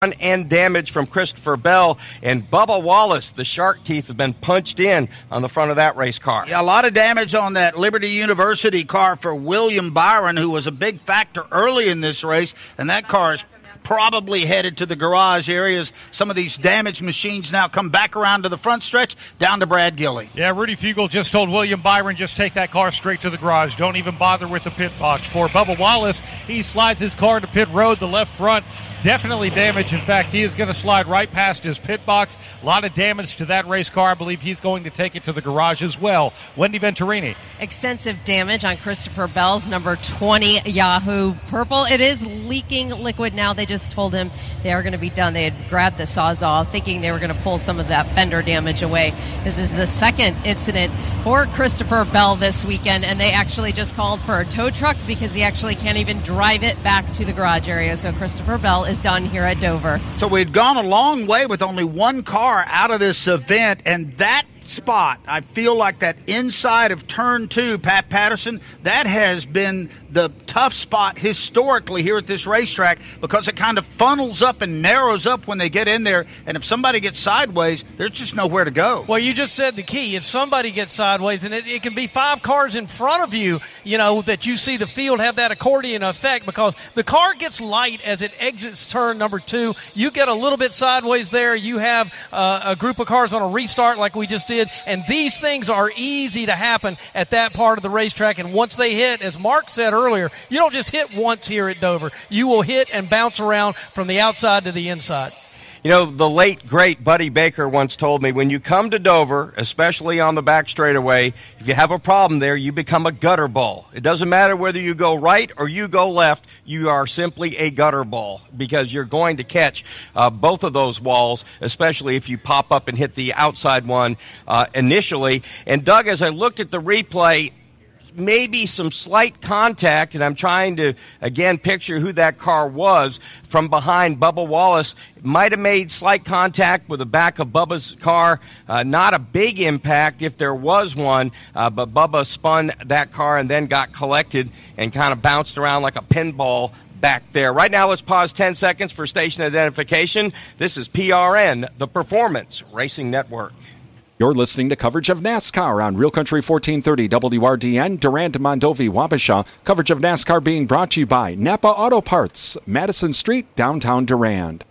and damage from Christopher Bell, and Bubba Wallace. The shark teeth have been punched in on the front of that race car. Yeah, a lot of damage on that Liberty University car for William Byron, who was a big factor early in this race, and that car is probably headed to the garage areas. Some of these damaged machines now come back around to the front stretch, down to Brad Gilley. Yeah, Rudy Fugle just told William Byron, just take that car straight to the garage. Don't even bother with the pit box. For Bubba Wallace, he slides his car to pit road. The left front definitely damaged. In fact, he is going to slide right past his pit box. A lot of damage to that race car. I believe he's going to take it to the garage as well. Wendy Venturini. Extensive damage on Christopher Bell's number 20 Yahoo Purple. It is leaking liquid now. They just told him they are going to be done. They had grabbed the Sawzall thinking they were going to pull some of that fender damage away. This is the second incident for Christopher Bell this weekend, and they actually just called for a tow truck because he actually can't even drive it back to the garage area. So Christopher Bell is done here at Dover. So we'd gone a long way with only one car out of this event, and that spot, I feel like that inside of turn 2, Pat Patterson, that has been the tough spot historically here at this racetrack because it kind of funnels up and narrows up when they get in there, and if somebody gets sideways, there's just nowhere to go. Well, you just said the key. If somebody gets sideways, and it can be 5 cars in front of you, you know, that you see the field have that accordion effect because the car gets light as it exits turn number 2. You get a little bit sideways there. You have a group of cars on a restart like we just did, and these things are easy to happen at that part of the racetrack. And once they hit, as Mark said earlier, you don't just hit once here at Dover. You will hit and bounce around from the outside to the inside. You know, the late, great Buddy Baker once told me, when you come to Dover, especially on the back straightaway, if you have a problem there, you become a gutter ball. It doesn't matter whether you go right or you go left, you are simply a gutter ball because you're going to catch both of those walls, especially if you pop up and hit the outside one initially. And Doug, as I looked at the replay, maybe some slight contact, and I'm trying to, again, picture who that car was from behind. Bubba Wallace might have made slight contact with the back of Bubba's car. Not a big impact if there was one, but Bubba spun that car and then got collected and kind of bounced around like a pinball back there. Right now, let's pause 10 seconds for station identification. This is PRN, the Performance Racing Network. You're listening to coverage of NASCAR on Real Country 1430 WRDN, Durand, Mondovi, Wabasha. Coverage of NASCAR being brought to you by Napa Auto Parts, Madison Street, downtown Durand.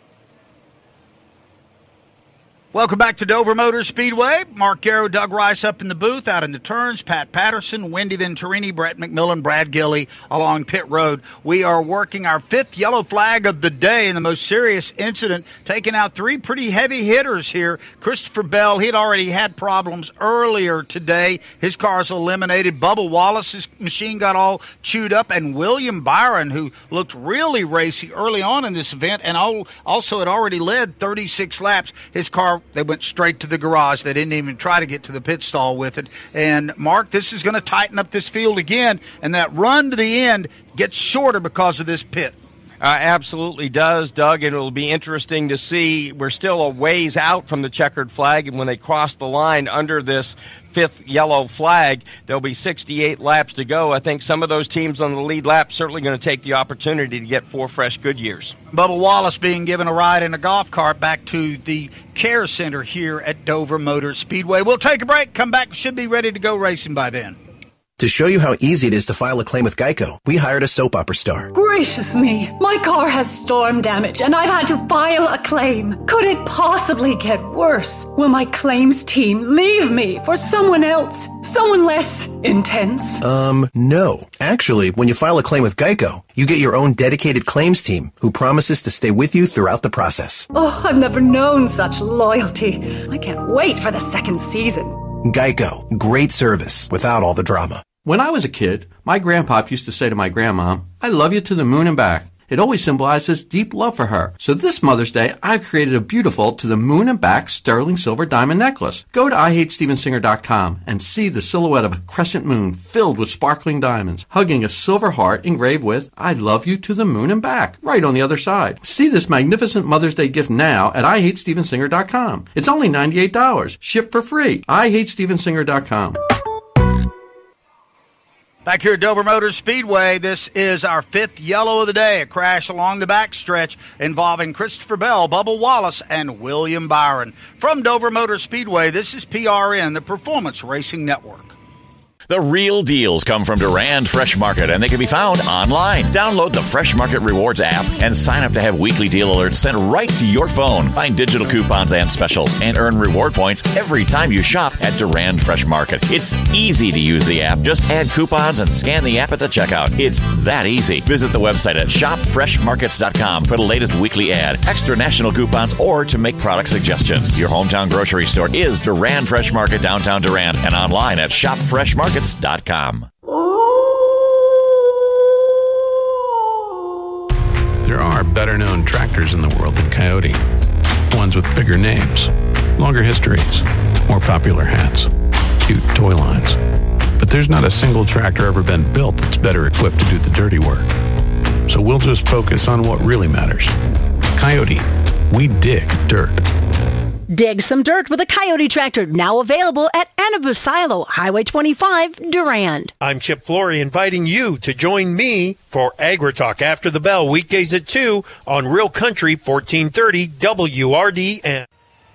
Welcome back to Dover Motor Speedway. Mark Garrow, Doug Rice up in the booth, out in the turns. Pat Patterson, Wendy Venturini, Brett McMillan, Brad Gilley along pit road. We are working our 5th yellow flag of the day in the most serious incident, taking out 3 pretty heavy hitters here. Christopher Bell, he had already had problems earlier today. His car's eliminated. Bubba Wallace's machine got all chewed up. And William Byron, who looked really racy early on in this event and also had already led 36 laps. His car, they went straight to the garage. They didn't even try to get to the pit stall with it. And, Mark, this is going to tighten up this field again, and that run to the end gets shorter because of this pit. Absolutely does, Doug, and it'll be interesting to see. We're still a ways out from the checkered flag, and when they cross the line under this 5th yellow flag, there'll be 68 laps to go. I think some of those teams on the lead lap certainly going to take the opportunity to get 4 fresh Goodyears. Bubba Wallace being given a ride in a golf cart back to the care center here at Dover Motor Speedway. We'll take a break, come back, should be ready to go racing by then. To show you how easy it is to file a claim with Geico, we hired a soap opera star. Gracious me, my car has storm damage and I've had to file a claim. Could it possibly get worse? Will my claims team leave me for someone else? Someone less intense? No. Actually, when you file a claim with Geico, you get your own dedicated claims team who promises to stay with you throughout the process. Oh, I've never known such loyalty. I can't wait for the 2nd season. Geico. Great service without all the drama. When I was a kid, my grandpop used to say to my grandma, "I love you to the moon and back." It always symbolized his deep love for her. So this Mother's Day, I've created a beautiful to the moon and back sterling silver diamond necklace. Go to IHateStevensinger.com and see the silhouette of a crescent moon filled with sparkling diamonds, hugging a silver heart engraved with "I love you to the moon and back" right on the other side. See this magnificent Mother's Day gift now at IHateStevensinger.com. It's only $98. Shipped for free. IHateStevensinger.com. Back here at Dover Motor Speedway, this is our 5th yellow of the day, a crash along the backstretch involving Christopher Bell, Bubba Wallace, and William Byron. From Dover Motor Speedway, this is PRN, the Performance Racing Network. The real deals come from Durand Fresh Market, and they can be found online. Download the Fresh Market Rewards app and sign up to have weekly deal alerts sent right to your phone. Find digital coupons and specials and earn reward points every time you shop at Durand Fresh Market. It's easy to use the app. Just add coupons and scan the app at the checkout. It's that easy. Visit the website at shopfreshmarkets.com for the latest weekly ad, extra national coupons, or to make product suggestions. Your hometown grocery store is Durand Fresh Market, downtown Durand, and online at shopfreshmarkets.com. There are better-known tractors in the world than Coyote. Ones with bigger names, longer histories, more popular hats, cute toy lines. But there's not a single tractor ever been built that's better equipped to do the dirty work. So we'll just focus on what really matters. Coyote, we dig dirt. Dig some dirt with a Coyote tractor, now available at Anabasilo, Highway 25, Durand. I'm Chip Flory, inviting you to join me for AgriTalk after the bell, weekdays at 2 on Real Country 1430 WRDN.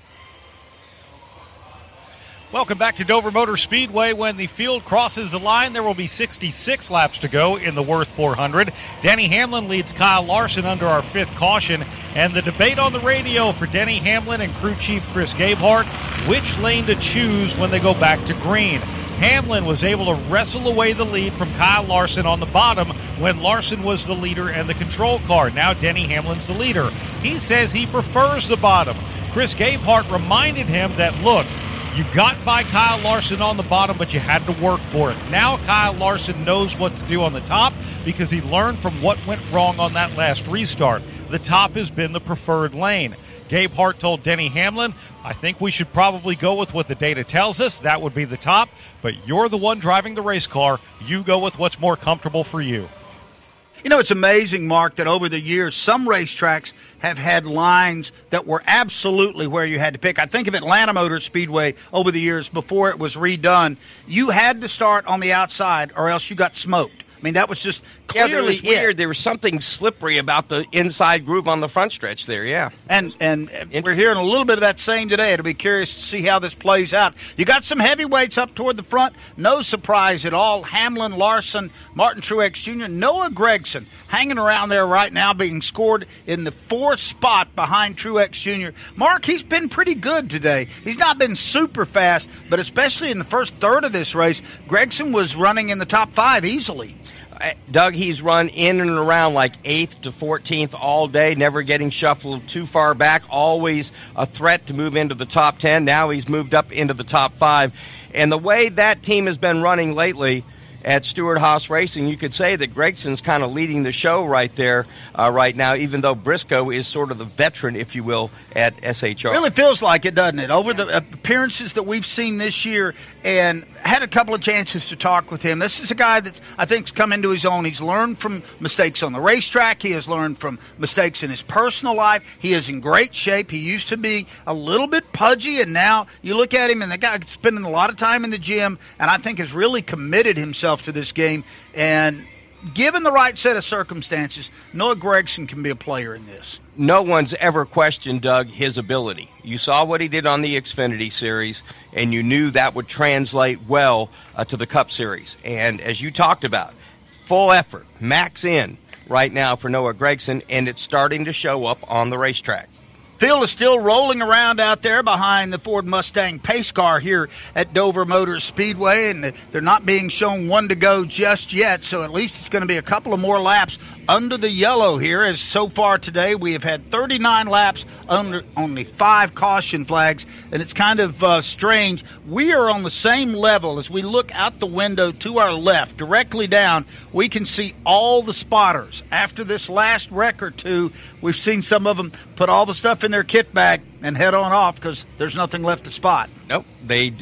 Welcome back to Dover Motor Speedway. When the field crosses the line, there will be 66 laps to go in the Worth 400. Denny Hamlin leads Kyle Larson under our 5th caution. And the debate on the radio for Denny Hamlin and crew chief Chris Gabehart, which lane to choose when they go back to green. Hamlin was able to wrestle away the lead from Kyle Larson on the bottom when Larson was the leader and the control car. Now Denny Hamlin's the leader. He says he prefers the bottom. Chris Gabehart reminded him that, look, you got by Kyle Larson on the bottom, but you had to work for it. Now Kyle Larson knows what to do on the top because he learned from what went wrong on that last restart. The top has been the preferred lane. Gabehart told Denny Hamlin, I think we should probably go with what the data tells us. That would be the top, but you're the one driving the race car. You go with what's more comfortable for you. You know, it's amazing, Mark, that over the years, some racetracks have had lines that were absolutely where you had to pick. I think of Atlanta Motor Speedway over the years before it was redone. You had to start on the outside or else you got smoked. I mean, that was just clearly it was weird. There was something slippery about the inside groove on the front stretch there, yeah. And we're hearing a little bit of that same today. It'll be curious to see how this plays out. You got some heavyweights up toward the front. No surprise at all. Hamlin, Larson, Martin Truex Jr., Noah Gragson hanging around there right now, being scored in the 4th spot behind Truex Jr. Mark, he's been pretty good today. He's not been super fast, but especially in the first third of this race, Gragson was running in the top 5 easily. Doug, he's run in and around like 8th to 14th all day, never getting shuffled too far back, always a threat to move into the top 10. Now he's moved up into the top 5. And the way that team has been running lately at Stewart-Haas Racing, you could say that Gregson's kind of leading the show right there right now, even though Briscoe is sort of the veteran, if you will, at SHR. Really feels like it, doesn't it? Over the appearances that we've seen this year, and had a couple of chances to talk with him. This is a guy that I think's come into his own. He's learned from mistakes on the racetrack. He has learned from mistakes in his personal life. He is in great shape. He used to be a little bit pudgy, and now you look at him, and the guy's spending a lot of time in the gym, and I think has really committed himself to this game. And given the right set of circumstances, Noah Gragson can be a player in this. No one's ever questioned, Doug, his ability. You saw what he did on the Xfinity Series, and you knew that would translate well to the Cup Series. And as you talked about, full effort, max in right now for Noah Gragson, and it's starting to show up on the racetrack. Field is still rolling around out there behind the Ford Mustang pace car here at Dover Motor Speedway, and they're not being shown one to go just yet, so at least it's going to be a couple of more laps under the yellow here, as so far today we have had 39 laps under only 5 caution flags, and it's kind of strange. We are on the same level as we look out the window to our left, directly down. We can see all the spotters. After this last wreck or two, we've seen some of them put all the stuff in their kit bag and head on off because there's nothing left to spot. Nope, they don't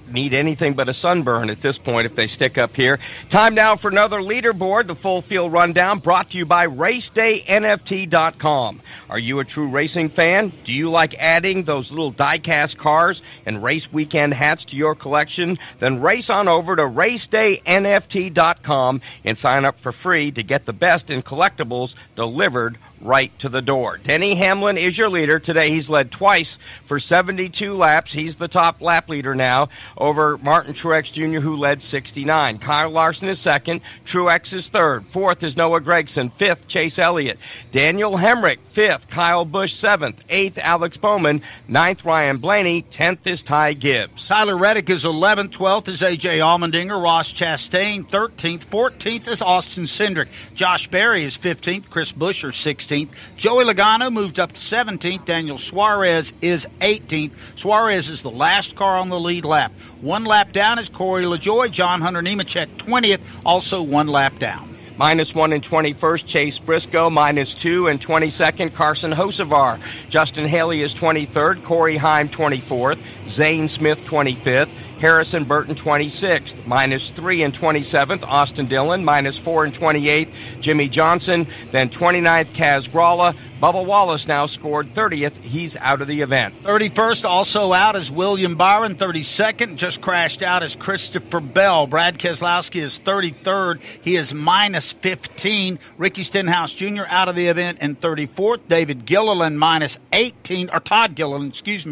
need anything but a sunburn at this point if they stick up here. Time now for another leaderboard, the full field rundown, brought to you by RacedayNFT.com. Are you a true racing fan? Do you like adding those little die-cast cars and race weekend hats to your collection? Then race on over to RacedayNFT.com and sign up for free to get the best in collectibles delivered right to the door. Denny Hamlin is your leader. Today he's led twice for 72 laps. He's the top lap leader now over Martin Truex Jr., who led 69. Kyle Larson is second. Truex is third. Fourth is Noah Gragson. Fifth, Chase Elliott. Daniel Hemrick, fifth. Kyle Busch, seventh. Eighth, Alex Bowman. Ninth, Ryan Blaney. 10th is Ty Gibbs. Tyler Reddick is 11th. 12th is A.J. Allmendinger. Ross Chastain, 13th. 14th is Austin Cindric. Josh Berry is 15th. Chris Buescher, 16th. Joey Logano moved up to 17th. Daniel Suarez is 18th. Suarez is the last car on the lead lap. One lap down is Corey LaJoie. John Hunter Nemechek, 20th, also one lap down. -1 and 21st, Chase Briscoe. -2 and 22nd, Carson Hocevar. Justin Haley is 23rd. Corey Heim, 24th. Zane Smith, 25th. Harrison Burton, 26th. -3 and 27th, Austin Dillon. -4 and 28th, Jimmy Johnson. Then 29th, Kaz Gralla. Bubba Wallace now scored 30th. He's out of the event. 31st also out is William Byron. 32nd just crashed out is Christopher Bell. Brad Keselowski is 33rd. He is -15. Ricky Stenhouse Jr. out of the event in 34th. David Gilliland -18, or Todd Gilliland,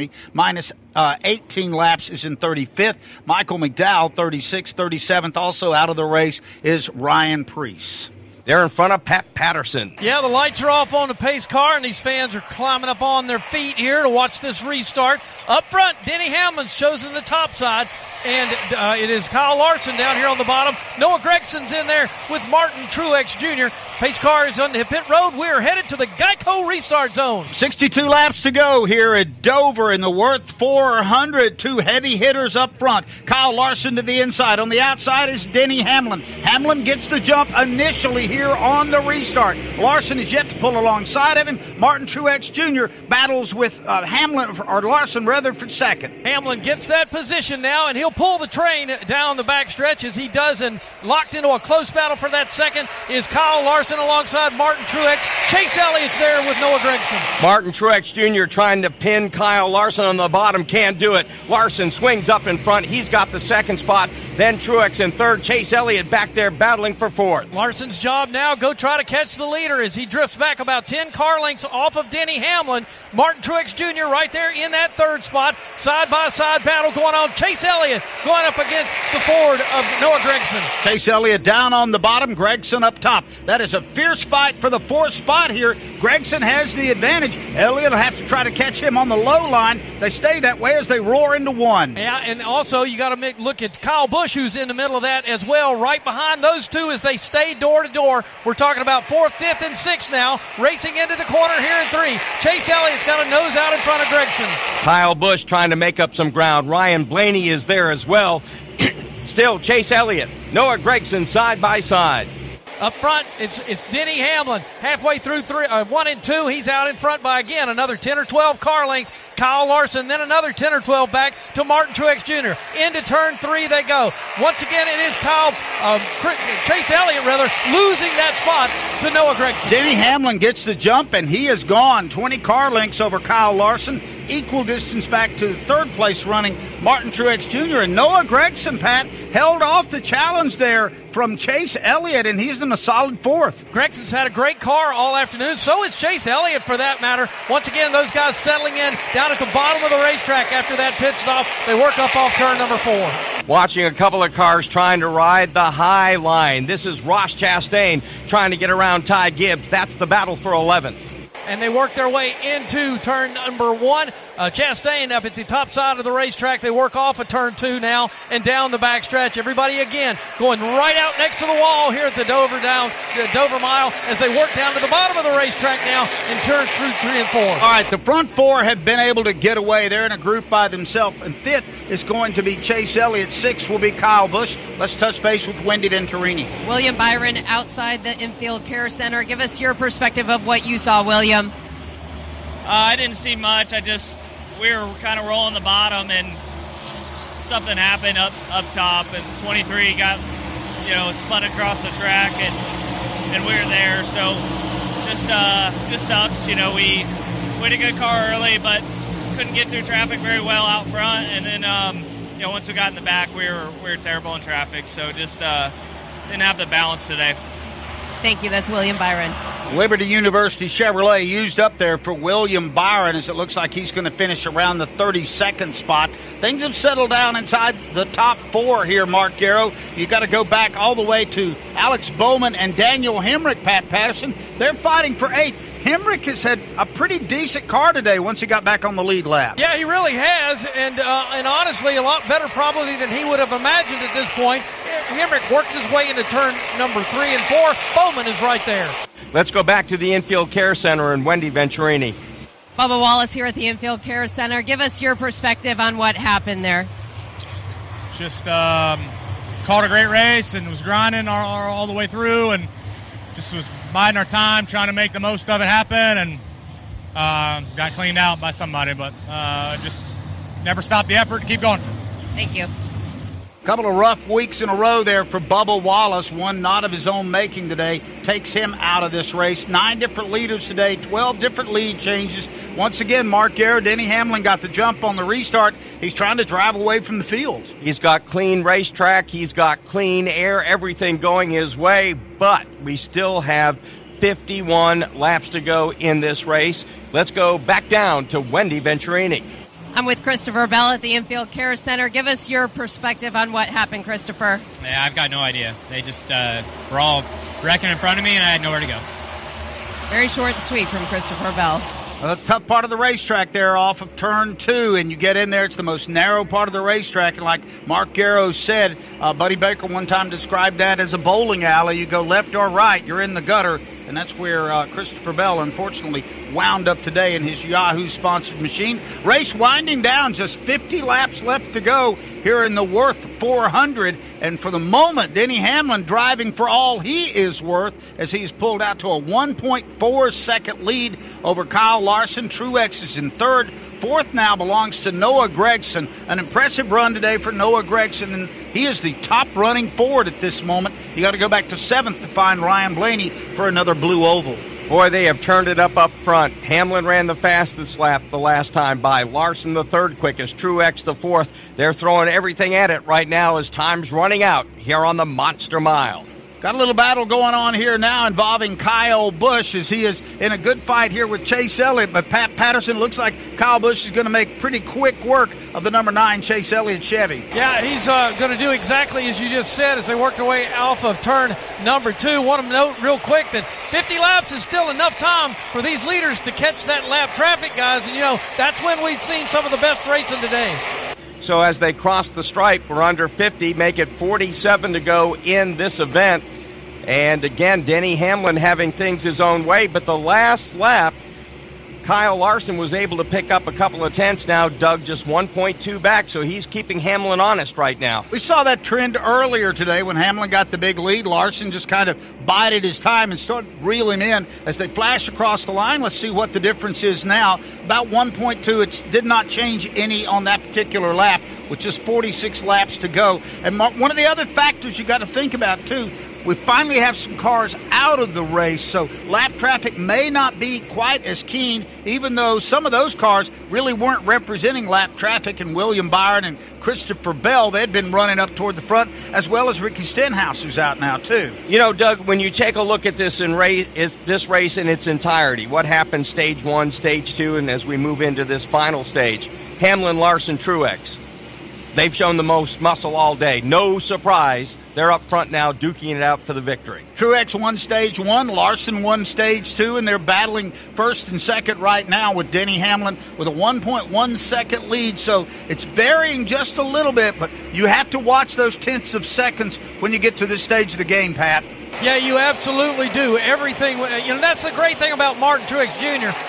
-18 laps is in 35th. Michael McDowell, 36th. 37th also out of the race is Ryan Preece. They're in front of Pat Patterson. Yeah, the lights are off on the pace car, and these fans are climbing up on their feet here to watch this restart. Up front, Denny Hamlin's chosen the top side, and it is Kyle Larson down here on the bottom. Noah Gregson's in there with Martin Truex Jr. Pace car is on the pit road. We're headed to the Geico restart zone. 62 laps to go here at Dover in the Worth 400. Two heavy hitters up front. Kyle Larson to the inside. On the outside is Denny Hamlin. Hamlin gets the jump initially here on the restart. Larson is yet to pull alongside of him. Martin Truex Jr. battles with Hamlin, or Larson rather, for second. Hamlin gets that position now, and he'll pull the train down the backstretch as he does, and locked into a close battle for that second is Kyle Larson alongside Martin Truex. Chase Elliott's there with Noah Gragson. Martin Truex Jr. trying to pin Kyle Larson on the bottom. Can't do it. Larson swings up in front. He's got the second spot. Then Truex in third. Chase Elliott back there battling for fourth. Larson's job now, go try to catch the leader as he drifts back about 10 car lengths off of Denny Hamlin. Martin Truex Jr. right there in that third spot. Side-by-side battle going on. Chase Elliott going up against the Ford of Noah Gragson. Chase Elliott down on the bottom. Gragson up top. That is a fierce fight for the fourth spot here. Gragson has the advantage. Elliott will have to try to catch him on the low line. They stay that way as they roar into one. Yeah, and also you got to look at Kyle Busch, who's in the middle of that as well. Right behind those two as they stay door to door. We're talking about 4th, 5th, and 6th now. Racing into the corner here in 3. Chase Elliott's got a nose out in front of Gragson. Kyle Busch trying to make up some ground. Ryan Blaney is there as well. Still Chase Elliott, Noah Gragson side by side. Up front, it's Denny Hamlin. Halfway through 1 and 2, he's out in front by, again, another 10 or 12 car lengths. Kyle Larson, then another 10 or 12 back to Martin Truex Jr. Into turn 3 they go. Once again, it is Chase Elliott, losing that spot to Noah Gragson. Denny Hamlin gets the jump, and he is gone. 20 car lengths over Kyle Larson. Equal distance back to third place running Martin Truex Jr. And Noah Gragson, Pat, held off the challenge there from Chase Elliott, and he's in a solid 4th. Gregson's had a great car all afternoon. So is Chase Elliott, for that matter. Once again, those guys settling in down at the bottom of the racetrack after that pit stop. They work up off turn number 4. Watching a couple of cars trying to ride the high line. This is Ross Chastain trying to get around Ty Gibbs. That's the battle for 11th. And they work their way into turn number 1. Chastain up at the top side of the racetrack. They work off of turn 2 now and down the backstretch. Everybody again going right out next to the wall here at the Dover Mile as they work down to the bottom of the racetrack now in turns through 3 and 4. All right, the front 4 have been able to get away. They're in a group by themselves. And 5th is going to be Chase Elliott. 6th will be Kyle Busch. Let's touch base with Wendy Venturini. William Byron outside the infield care center. Give us your perspective of what you saw, William. I didn't see much. We were kind of rolling the bottom, and something happened up top, and 23 got, spun across the track, and we were there. So just sucks. We had a good car early, but couldn't get through traffic very well out front, and then once we got in the back, we were terrible in traffic. So just didn't have the balance today. Thank you. That's William Byron. Liberty University Chevrolet used up there for William Byron, as it looks like he's going to finish around the 32nd spot. Things have settled down inside the top 4 here, Mark Garrow. You got to go back all the way to Alex Bowman and Daniel Hemrick, Pat Patterson. They're fighting for 8th. Hemrick has had a pretty decent car today once he got back on the lead lap. Yeah, he really has, and honestly, a lot better probably than he would have imagined at this point. Hemrick worked his way into turn number 3 and 4. Bowman is right there. Let's go back to the Infield Care Center and Wendy Venturini. Bubba Wallace here at the Infield Care Center. Give us your perspective on what happened there. Just caught a great race and was grinding all the way through, and just was biding our time, trying to make the most of it happen, and got cleaned out by somebody, but just never stopped the effort to keep going. Thank you. Couple of rough weeks in a row there for Bubba Wallace. One not of his own making today takes him out of this race. 9 different leaders today, 12 different lead changes. Once again, Mark Garrett, Denny Hamlin got the jump on the restart. He's trying to drive away from the field. He's got clean racetrack. He's got clean air, everything going his way, but we still have 51 laps to go in this race. Let's go back down to Wendy Venturini. I'm with Christopher Bell at the Infield Care Center. Give us your perspective on what happened, Christopher. Yeah, I've got no idea. They just were all wrecking in front of me, and I had nowhere to go. Very short and sweet from Christopher Bell. A tough part of the racetrack there off of turn 2, and you get in there, it's the most narrow part of the racetrack, and like Mark Garrow said, Buddy Baker one time described that as a bowling alley. You go left or right, you're in the gutter, and that's where Christopher Bell unfortunately wound up today in his Yahoo-sponsored machine. Race winding down, just 50 laps left to go here in the Worth 400, and for the moment, Denny Hamlin driving for all he is worth as he's pulled out to a 1.4-second lead over Kyle Larson. Truex is in third. Fourth now belongs to Noah Gragson. An impressive run today for Noah Gragson, and he is the top running Ford at this moment. You got to go back to 7th to find Ryan Blaney for another blue oval. Boy, they have turned it up front. Hamlin ran the fastest lap the last time by. Larson the third quickest. Truex the fourth. They're throwing everything at it right now as time's running out here on the Monster Mile. Got a little battle going on here now involving Kyle Busch as he is in a good fight here with Chase Elliott. But Pat Patterson looks like Kyle Busch is going to make pretty quick work of the number 9 Chase Elliott Chevy. Yeah, he's going to do exactly as you just said as they work their way off of turn number 2. Want to note real quick that 50 laps is still enough time for these leaders to catch that lap traffic, guys. And, that's when we've seen some of the best racing today. So as they cross the stripe, we're under 50, make it 47 to go in this event. And again, Denny Hamlin having things his own way, but the last lap, Kyle Larson was able to pick up a couple of tenths. Now Doug just 1.2 back, so he's keeping Hamlin honest right now. We saw that trend earlier today when Hamlin got the big lead. Larson just kind of bided his time and started reeling in as they flash across the line. Let's see what the difference is now. About 1.2. It did not change any on that particular lap with just 46 laps to go. And one of the other factors you got to think about, too, we finally have some cars out of the race, so lap traffic may not be quite as keen, even though some of those cars really weren't representing lap traffic. And William Byron and Christopher Bell, they'd been running up toward the front, as well as Ricky Stenhouse, who's out now, too. Doug, when you take a look at this this race in its entirety, what happened stage 1, stage 2, and as we move into this final stage, Hamlin, Larson, Truex, they've shown the most muscle all day. No surprise. They're up front now, duking it out for the victory. Truex won stage 1, Larson won stage 2, and they're battling first and second right now with Denny Hamlin with a 1.1 second lead. So it's varying just a little bit, but you have to watch those tenths of seconds when you get to this stage of the game, Pat. Yeah, you absolutely do. Everything, that's the great thing about Martin Truex Jr.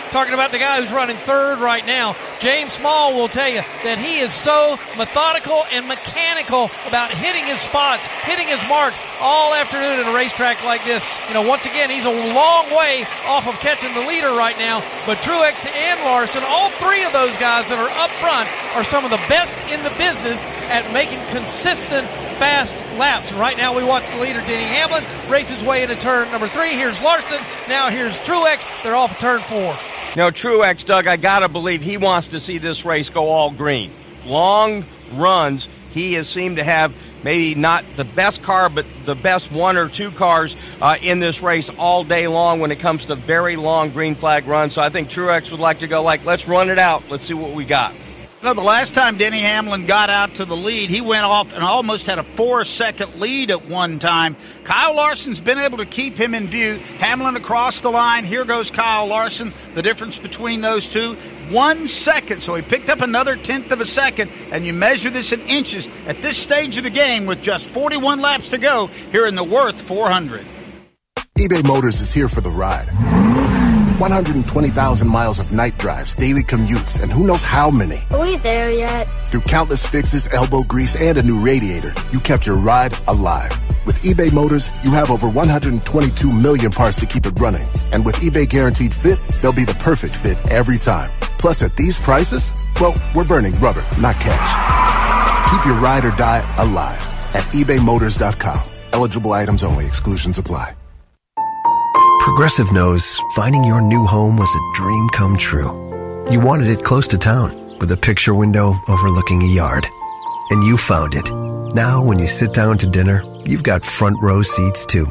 talking about the guy who's running third right now. James Small will tell you that he is so methodical and mechanical about hitting his spots, hitting his marks all afternoon at a racetrack like this. Once again, he's a long way off of catching the leader right now, but Truex and Larson, all three of those guys that are up front are some of the best in the business at making consistent fast laps. Right now we watch the leader, Denny Hamlin, race his way into turn number 3. Here's Larson. Now here's Truex. They're off of turn 4. Truex, Doug, I got to believe he wants to see this race go all green. Long runs. He has seemed to have maybe not the best car, but the best one or two cars in this race all day long when it comes to very long green flag runs. So I think Truex would like to go let's run it out. Let's see what we got. No, the last time Denny Hamlin got out to the lead, he went off and almost had a 4-second lead at one time. Kyle Larson's been able to keep him in view. Hamlin across the line. Here goes Kyle Larson. The difference between those two, 1 second. So he picked up another 1/10 of a second, and you measure this in inches at this stage of the game with just 41 laps to go here in the Worth 400. eBay Motors is here for the ride. 120,000 miles of night drives, daily commutes, and who knows how many. Are we there yet? Through countless fixes, elbow grease, and a new radiator, you kept your ride alive. With eBay Motors, you have over 122 million parts to keep it running. And with eBay Guaranteed Fit, they'll be the perfect fit every time. Plus, at these prices, well, we're burning rubber, not cash. Keep your ride or die alive at ebaymotors.com. Eligible items only. Exclusions apply. Progressive knows finding your new home was a dream come true. You wanted it close to town, with a picture window overlooking a yard. And you found it. Now when you sit down to dinner, you've got front row seats too.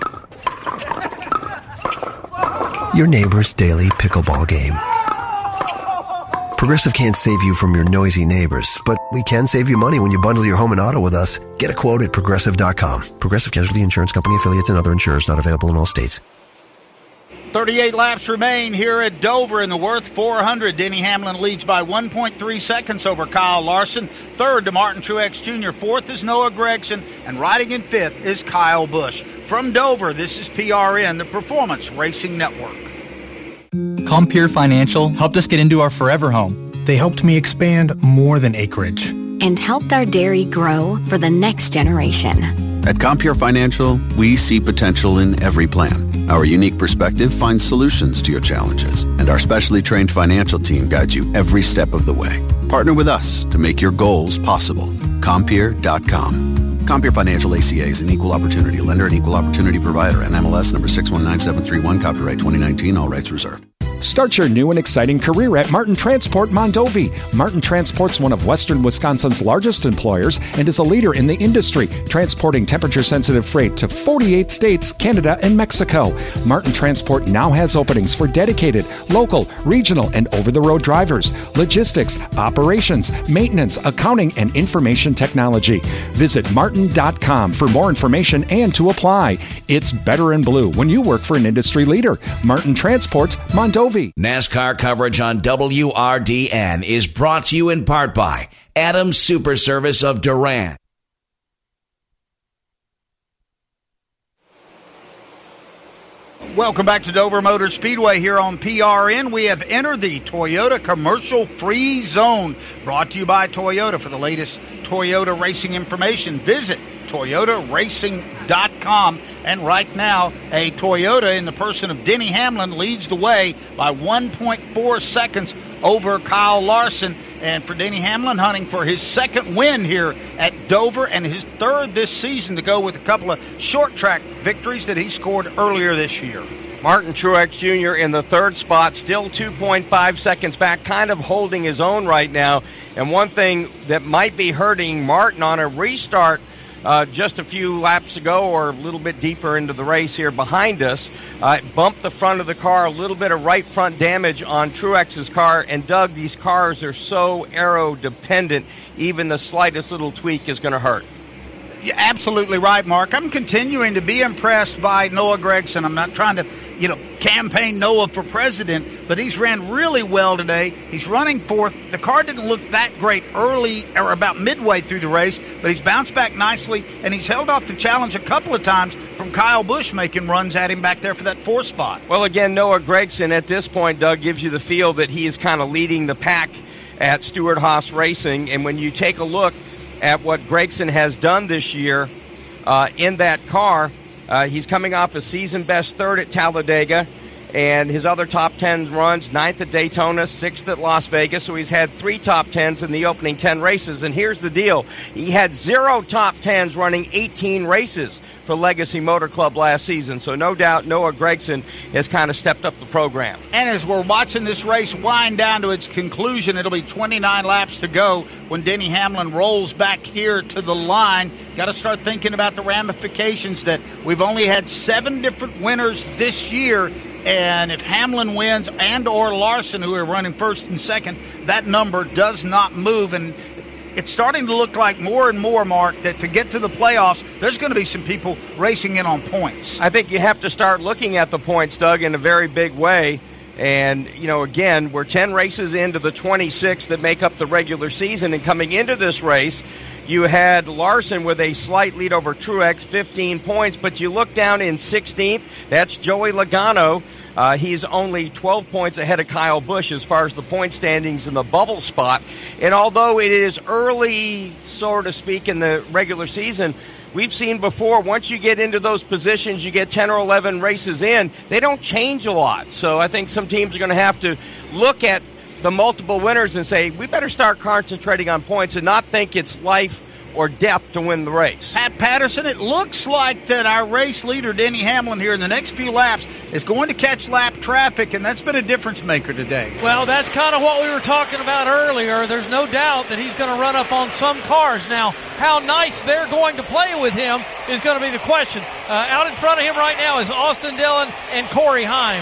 Your neighbor's daily pickleball game. Progressive can't save you from your noisy neighbors, but we can save you money when you bundle your home and auto with us. Get a quote at Progressive.com. Progressive Casualty Insurance Company, affiliates, and other insurers not available in all states. 38 laps remain here at Dover in the Worth 400. Denny Hamlin leads by 1.3 seconds over Kyle Larson. Third to Martin Truex Jr. Fourth is Noah Gragson. And riding in fifth is Kyle Busch. From Dover, this is PRN, the Performance Racing Network. Compeer Financial helped us get into our forever home. They helped me expand more than acreage. And helped our dairy grow for the next generation. At Compeer Financial, we see potential in every plan. Our unique perspective finds solutions to your challenges, and our specially trained financial team guides you every step of the way. Partner with us to make your goals possible. Compeer.com. Compeer Financial ACA is an equal opportunity lender and equal opportunity provider. NMLS number 619731, copyright 2019, all rights reserved. Start your new and exciting career at Martin Transport Mondovi. Martin Transport's one of Western Wisconsin's largest employers and is a leader in the industry, transporting temperature-sensitive freight to 48 states, Canada, and Mexico. Martin Transport now has openings for dedicated, local, regional, and over-the-road drivers, logistics, operations, maintenance, accounting, and information technology. Visit martin.com for more information and to apply. It's better in blue when you work for an industry leader. Martin Transport Mondovi. NASCAR coverage on WRDN is brought to you in part by Adams Super Service of Durant. Welcome back to Dover Motor Speedway here on PRN. We have entered the Toyota Commercial Free Zone, brought to you by Toyota. For the latest Toyota racing information, visit ToyotaRacing.com. And right now, a Toyota in the person of Denny Hamlin leads the way by 1.4 seconds over Kyle Larson. And for Denny Hamlin, hunting for his second win here at Dover and his third this season, to go with a couple of short track victories that he scored earlier this year. Martin Truex Jr. in the third spot, still 2.5 seconds back, kind of holding his own right now. And one thing that might be hurting Martin on a restart just a few laps ago, or a little bit deeper into the race here behind us, bumped the front of the car, a little bit of right front damage on Truex's car. And Doug, these cars are so aero dependent, even the slightest little tweak is going to hurt. You're absolutely right, Mark. I'm continuing to be impressed by Noah Gragson. I'm not trying to campaign Noah for president, but he's ran really well today. He's running fourth. The car didn't look that great early or about midway through the race, but he's bounced back nicely, and he's held off the challenge a couple of times from Kyle Busch making runs at him back there for that fourth spot. Well, again, Noah Gragson at this point, Doug, gives you the feel that he is kind of leading the pack at Stewart-Haas Racing, and when you take a look at what Gragson has done this year in that car, he's coming off a season-best third at Talladega, and his other top 10 runs, 9th at Daytona, 6th at Las Vegas, so he's had 3 top 10s in the opening 10 races. And here's the deal. He had 0 top 10s running 18 races for Legacy Motor Club last season, so no doubt Noah Gragson has kind of stepped up the program. And as we're watching this race wind down to its conclusion, it'll be 29 laps to go when Denny Hamlin rolls back here to the line. Got to start thinking about the ramifications that we've only had 7 different winners this year, and if Hamlin wins and or Larson, who are running first and second, that number does not move. And it's starting to look like more and more, Mark, that to get to the playoffs, there's going to be some people racing in on points. I think you have to start looking at the points, Doug, in a very big way. And, again, we're 10 races into the 26 that make up the regular season. And coming into this race, you had Larson with a slight lead over Truex, 15 points. But you look down in 16th, that's Joey Logano. He's only 12 points ahead of Kyle Busch as far as the point standings in the bubble spot. And although it is early, so to speak, in the regular season, we've seen before, once you get into those positions, you get 10 or 11 races in, they don't change a lot. So I think some teams are going to have to look at the multiple winners and say, we better start concentrating on points and not think it's life or death to win the race. Pat Patterson, it looks like that our race leader, Denny Hamlin, here in the next few laps is going to catch lap traffic, and that's been a difference maker today. Well, that's kind of what we were talking about earlier. There's no doubt that he's going to run up on some cars. Now, how nice they're going to play with him is going to be the question. Out in front of him right now is Austin Dillon and Corey Heim.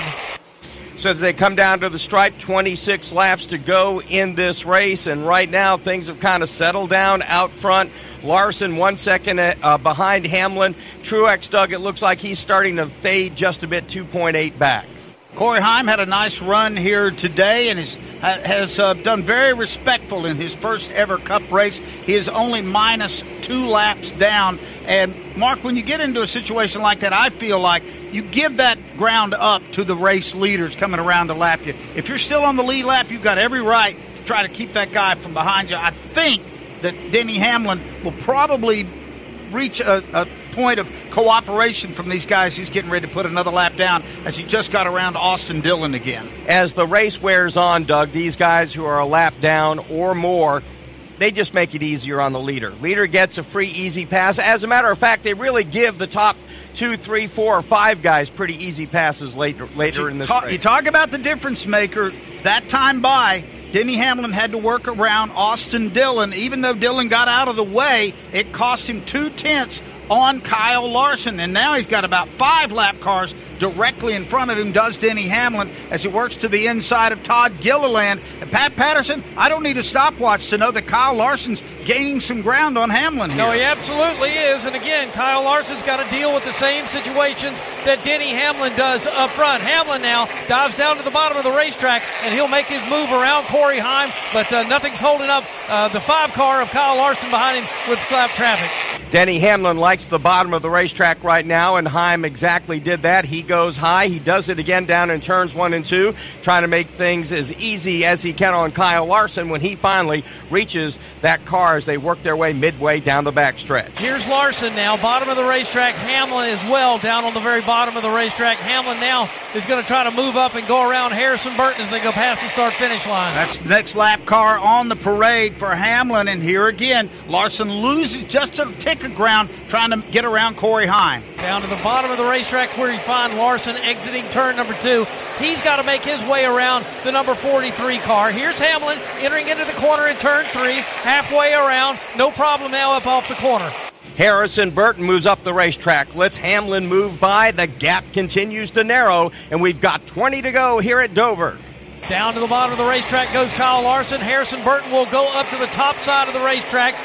So as they come down to the stripe, 26 laps to go in this race, and right now things have kind of settled down out front. Larson 1 second behind Hamlin. Truex, Doug, it looks like he's starting to fade just a bit, 2.8 back. Corey Heim had a nice run here today and has done very respectful in his first ever Cup race. He is only minus 2 laps down. And, Mark, when you get into a situation like that, I feel like you give that ground up to the race leaders coming around to lap you. If you're still on the lead lap, you've got every right to try to keep that guy from behind you. I think that Denny Hamlin will probably reach a point of cooperation from these guys. He's getting ready to put another lap down as he just got around Austin Dillon again. As the race wears on, Doug, these guys who are a lap down or more, they just make it easier on the leader. Leader gets a free, easy pass. As a matter of fact, they really give the top 2, 3, 4, or 5 guys pretty easy passes later in this race. You talk about the difference maker. That time by, Denny Hamlin had to work around Austin Dillon. Even though Dillon got out of the way, it cost him 2/10 on Kyle Larson. And now he's got about 5 lap cars directly in front of him, does Denny Hamlin, as he works to the inside of Todd Gilliland. And Pat Patterson, I don't need a stopwatch to know that Kyle Larson's gaining some ground on Hamlin here. No, he absolutely is. And again, Kyle Larson's got to deal with the same situations that Denny Hamlin does up front. Hamlin now dives down to the bottom of the racetrack, and he'll make his move around Corey Heim, but nothing's holding up the 5 car of Kyle Larson behind him with lap traffic. Denny Hamlin likes the bottom of the racetrack right now, and Heim exactly did that. He goes high. He does it again down in turns 1 and 2, trying to make things as easy as he can on Kyle Larson when he finally reaches that car as they work their way midway down the backstretch. Here's Larson now, bottom of the racetrack. Hamlin as well, down on the very bottom of the racetrack. Hamlin now is going to try to move up and go around Harrison Burton as they go past the start-finish line. That's the next lap car on the parade for Hamlin, and here again, Larson loses just a tick of ground trying to get around Corey Heim. Down to the bottom of the racetrack where you find Larson exiting turn number 2. He's got to make his way around the number 43 car. Here's Hamlin entering into the corner in turn 3, halfway around. No problem now up off the corner. Harrison Burton moves up the racetrack. Lets Hamlin move by. The gap continues to narrow, and we've got 20 to go here at Dover. Down to the bottom of the racetrack goes Kyle Larson. Harrison Burton will go up to the top side of the racetrack.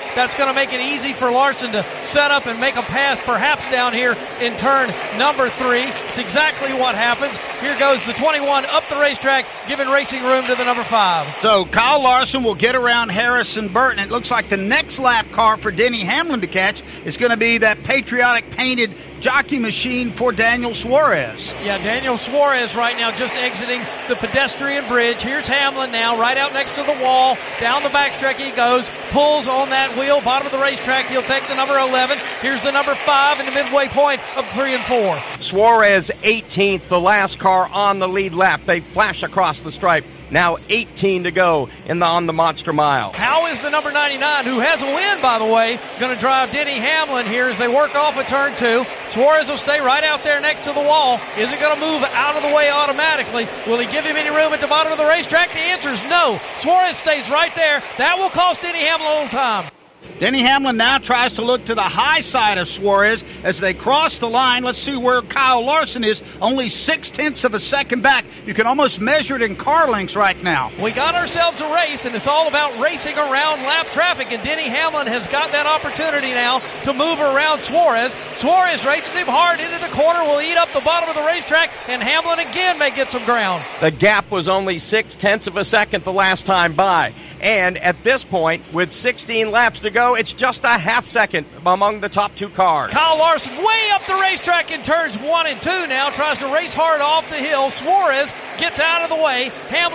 That's going to make it easy for Larson to set up and make a pass perhaps down here in turn number 3. It's exactly what happens. Here goes the 21 up the racetrack, giving racing room to the number 5. So Kyle Larson will get around Harrison Burton. It looks like the next lap car for Denny Hamlin to catch is going to be that patriotic painted jockey machine for Daniel Suarez. Yeah, Daniel Suarez right now just exiting the pedestrian bridge. Here's Hamlin now, right out next to the wall. Down the backstretch he goes, pulls on that wheel, bottom of the racetrack. He'll take the number 11. Here's the number 5 in the midway point of 3 and 4. Suarez 18th, the last car on the lead lap. They flash across the stripe. Now 18 to go on the Monster Mile. How is the number 99, who has a win, by the way, going to drive Denny Hamlin here as they work off of turn 2? Suarez will stay right out there next to the wall. Is it going to move out of the way automatically? Will he give him any room at the bottom of the racetrack? The answer is no. Suarez stays right there. That will cost Denny Hamlin a little time. Denny Hamlin now tries to look to the high side of Suarez as they cross the line. Let's see where Kyle Larson is. Only 0.6 of a second back. You can almost measure it in car lengths right now. We got ourselves a race, and it's all about racing around lap traffic, and Denny Hamlin has got that opportunity now to move around Suarez. Suarez races him hard into the corner, will eat up the bottom of the racetrack, and Hamlin again may get some ground. The gap was only 0.6 of a second the last time by. And at this point, with 16 laps to go, it's just a half second among the top 2 cars. Kyle Larson way up the racetrack in turns 1 and 2 now, tries to race hard off the hill. Suarez gets out of the way.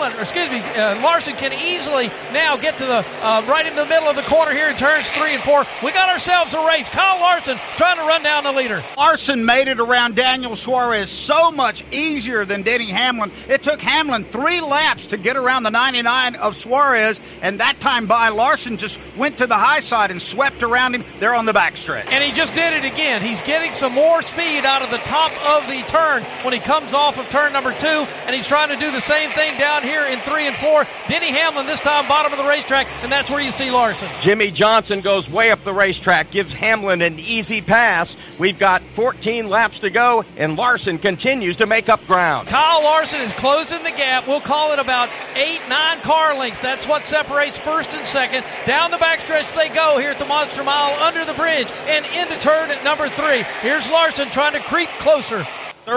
Larson can easily now get to the right in the middle of the corner here in turns 3 and 4. We got ourselves a race. Kyle Larson trying to run down the leader. Larson made it around Daniel Suarez so much easier than Denny Hamlin. It took Hamlin 3 laps to get around the 99 of Suarez, and that time by, Larson just went to the high side and swept around him there on the backstretch. And he just did it again. He's getting some more speed out of the top of the turn when he comes off of turn number 2, and he's trying to do the same thing down here in 3 and 4. Denny Hamlin this time bottom of the racetrack, and that's where you see Larson. Jimmy Johnson goes way up the racetrack, gives Hamlin an easy pass. We've got 14 laps to go, and Larson continues to make up ground. Kyle Larson is closing the gap. We'll call it about 8-9 car lengths. That's what separates first and second. Down the backstretch they go here at the Monster Mile, under the bridge, and into turn at number 3. Here's Larson trying to creep closer.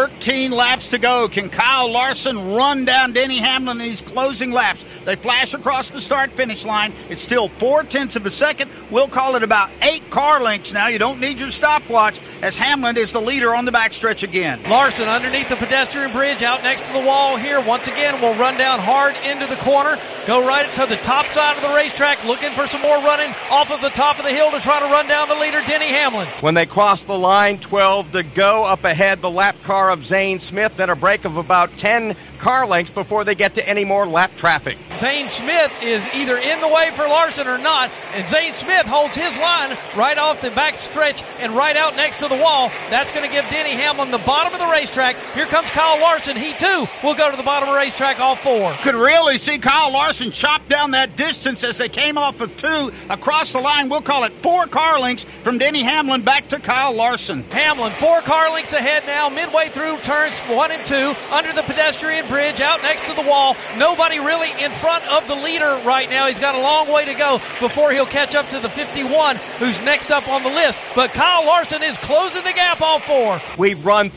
13 laps to go. Can Kyle Larson run down Denny Hamlin in these closing laps? They flash across the start-finish line. It's still 0.4 of a second. We'll call it about 8 car lengths now. You don't need your stopwatch as Hamlin is the leader on the backstretch again. Larson underneath the pedestrian bridge out next to the wall here. Once again, will run down hard into the corner. Go right to the top side of the racetrack, looking for some more running off of the top of the hill to try to run down the leader, Denny Hamlin. When they cross the line, 12 to go. Up ahead, the lap car of Zane Smith, then a break of about 10 car lengths before they get to any more lap traffic. Zane Smith is either in the way for Larson or not, and Zane Smith holds his line right off the back stretch and right out next to the wall. That's going to give Denny Hamlin the bottom of the racetrack. Here comes Kyle Larson. He too will go to the bottom of the racetrack, all 4. Could really see Kyle Larson chop down that distance as they came off of 2 across the line. We'll call it 4 car lengths from Denny Hamlin back to Kyle Larson. Hamlin 4 car lengths ahead now, midway through turns 1 and 2, under the pedestrian bridge, out next to the wall. Nobody really in front of the leader right now. He's got a long way to go before he'll catch up to the 51, who's next up on the list. But Kyle Larson is closing the gap, all 4. We've run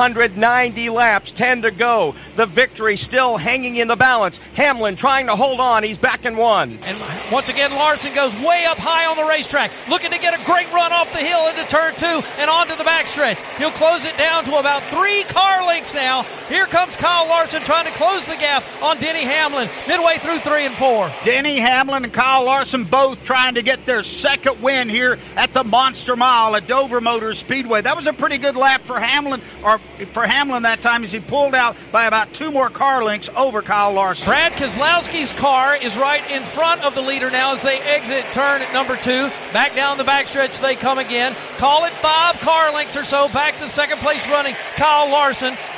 390 laps, 10 to go. The victory still hanging in the balance. Hamlin trying to hold on. He's back in 1. And once again, Larson goes way up high on the racetrack, looking to get a great run off the hill into turn 2 and onto the backstretch. He'll close it down to about 3 car lengths now. Here comes Kyle Larson trying to close the gap on Denny Hamlin midway through 3 and 4. Denny Hamlin and Kyle Larson both trying to get their second win here at the Monster Mile at Dover Motor Speedway. That was a pretty good lap for Hamlin that time as he pulled out by about 2 more car lengths over Kyle Larson. Brad Keselowski's car is right in front of the leader now as they exit turn at number 2. Back down the backstretch they come again. Call it 5 car lengths or so back to second place running Kyle Larson.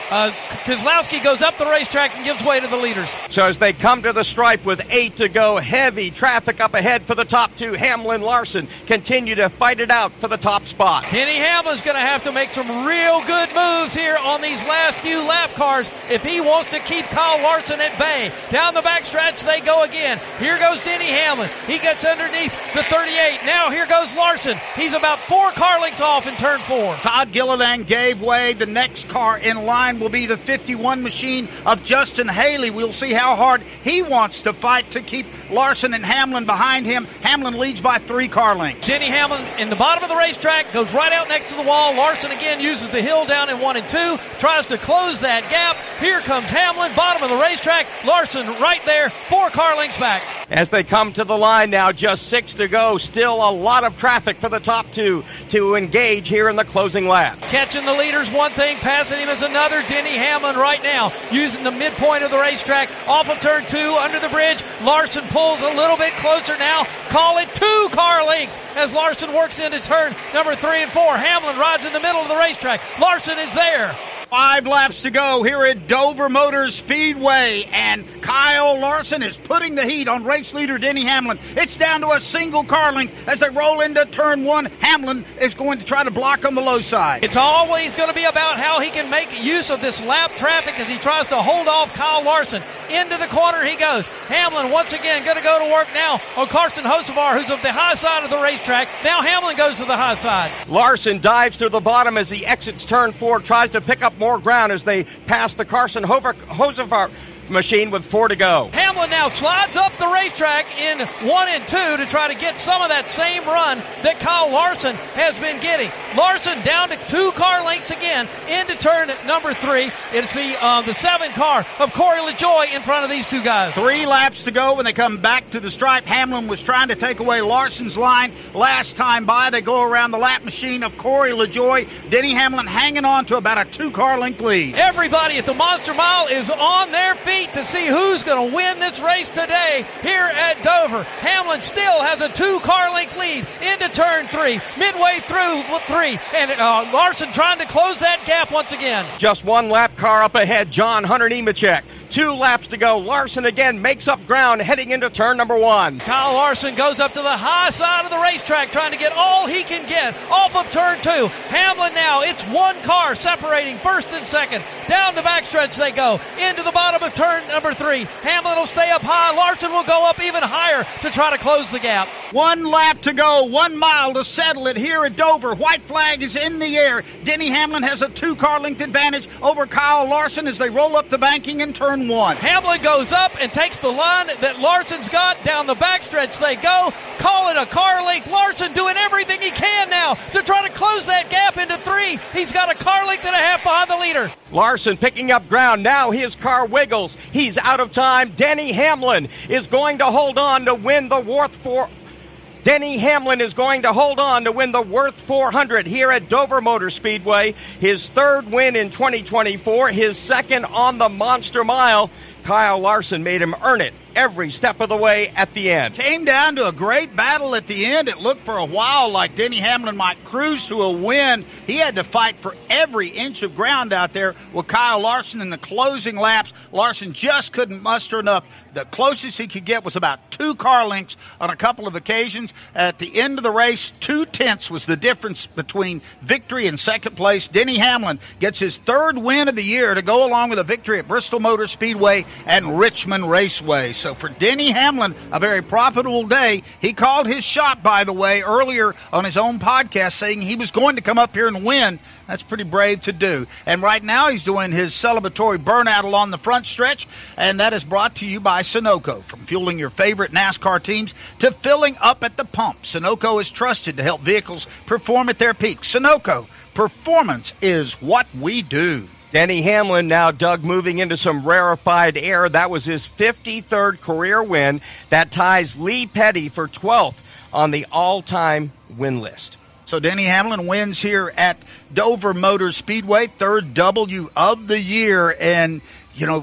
Keselowski goes up the racetrack and gives way to the leaders. So as they come to the stripe with 8 to go, heavy traffic up ahead for the top two. Hamlin, Larson continue to fight it out for the top spot. Denny Hamlin's going to have to make some real good moves here on these last few lap cars if he wants to keep Kyle Larson at bay. Down the backstretch they go again. Here goes Denny Hamlin. He gets underneath the 38. Now here goes Larson. He's about 4 car lengths off in turn 4. Todd Gilliland gave way. The next car in line will be the 51 machine of Justin Haley. We'll see how hard he wants to fight to keep Larson and Hamlin behind him. Hamlin leads by 3 car lengths. Denny Hamlin in the bottom of the racetrack goes right out next to the wall. Larson again uses the hill down in 1 and 2, tries to close that gap. Here comes Hamlin, bottom of the racetrack. Larson right there, 4 car lengths back. As they come to the line now, just 6 to go. Still a lot of traffic for the top two to engage here in the closing lap. Catching the leaders one thing, passing him is another. Denny Hamlin right now using the midpoint of the racetrack off of turn 2 under the bridge. Larson pulls a little bit closer now. Call it 2 car lengths as Larson works into turn number 3 and 4. Hamlin rides in the middle of the racetrack. Larson is there. 5 laps to go here at Dover Motor Speedway, and Kyle Larson is putting the heat on race leader Denny Hamlin. It's down to a single car length as they roll into turn 1. Hamlin is going to try to block on the low side. It's always going to be about how he can make use of this lap traffic as he tries to hold off Kyle Larson. Into the corner he goes. Hamlin once again going to go to work now on Carson Hocevar, who's of the high side of the racetrack. Now Hamlin goes to the high side. Larson dives to the bottom as he exits turn 4, tries to pick up more ground as they pass the Carson Hocevar machine with 4 to go. Hamlin now slides up the racetrack in 1 and 2 to try to get some of that same run that Kyle Larson has been getting. Larson down to 2 car lengths again into turn number 3. It's the 7 car of Corey LaJoie in front of these 2 guys. 3 laps to go when they come back to the stripe. Hamlin was trying to take away Larson's line last time by. They go around the lap machine of Corey LaJoie. Denny Hamlin hanging on to about a 2 car length lead. Everybody at the Monster Mile is on their feet to see who's going to win this race today here at Dover. Hamlin still has a 2 car length lead into turn 3, midway through 3, and Larson trying to close that gap once again. Just 1 lap car up ahead, John Hunter Nemechek. 2 laps to go. Larson again makes up ground heading into turn number 1. Kyle Larson goes up to the high side of the racetrack trying to get all he can get off of turn 2. Hamlin now, it's 1 car separating first and second. Down the backstretch they go into the bottom of turn number 3. Hamlin will stay up high. Larson will go up even higher to try to close the gap. 1 lap to go. 1 mile to settle it here at Dover. White flag is in the air. Denny Hamlin has a 2 car length advantage over Kyle Larson as they roll up the banking in turn 1. Hamlin goes up and takes the line that Larson's got. Down the backstretch they go. Call it a car length. Larson doing everything he can now to try to close that gap into 3. He's got a car length and a half behind the leader. Larson picking up ground. Now his car wiggles. He's out of time. Denny Hamlin is going to hold on to win the Worth 4. Denny Hamlin is going to hold on to win the Worth 400 here at Dover Motor Speedway. His 3rd win in 2024, his 2nd on the Monster Mile. Kyle Larson made him earn it every step of the way at the end. Came down to a great battle at the end. It looked for a while like Denny Hamlin might cruise to a win. He had to fight for every inch of ground out there with Kyle Larson in the closing laps. Larson just couldn't muster enough. The closest he could get was about 2 car lengths on a couple of occasions. At the end of the race, 2/10 was the difference between victory and second place. Denny Hamlin gets his 3rd win of the year to go along with a victory at Bristol Motor Speedway and Richmond Raceway. So for Denny Hamlin, a very profitable day. He called his shot, by the way, earlier on his own podcast, saying he was going to come up here and win. That's pretty brave to do. And right now he's doing his celebratory burnout along the front stretch, and that is brought to you by Sunoco. From fueling your favorite NASCAR teams to filling up at the pump, Sunoco is trusted to help vehicles perform at their peak. Sunoco, performance is what we do. Denny Hamlin now, Doug, moving into some rarefied air. That was his 53rd career win. That ties Lee Petty for 12th on the all-time win list. So Denny Hamlin wins here at Dover Motor Speedway, 3rd W of the year. And, you know,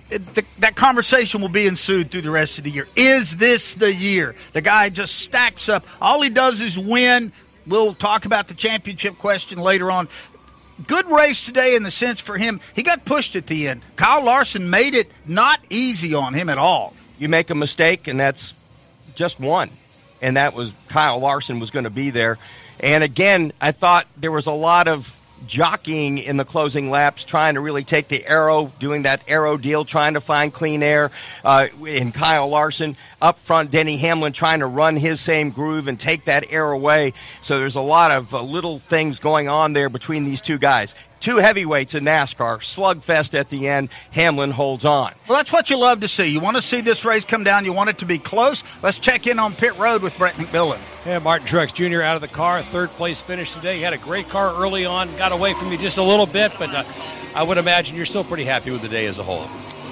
that conversation will be ensued through the rest of the year. Is this the year? The guy just stacks up. All he does is win. We'll talk about the championship question later on. good race today in the sense for him, he got pushed at the end. Kyle Larson made it not easy on him at all. You make a mistake, and that's just one. And that was Kyle Larson was going to be there. And again, I thought there was a lot of jockeying in the closing laps, trying to really take the aero, doing that aero deal, trying to find clean air in Kyle Larson. Up front, Denny Hamlin trying to run his same groove and take that air away. So there's a lot of little things going on there between these two guys. Two heavyweights in NASCAR, slugfest at the end. Hamlin holds on. Well, that's what you love to see. You want to see this race come down. You want it to be close. Let's check in on pit road with Brett McMillan. Yeah, Martin Truex Jr. out of the car, third place finish today. He had a great car early on, got away from you just a little bit, but I would imagine you're still pretty happy with the day as a whole.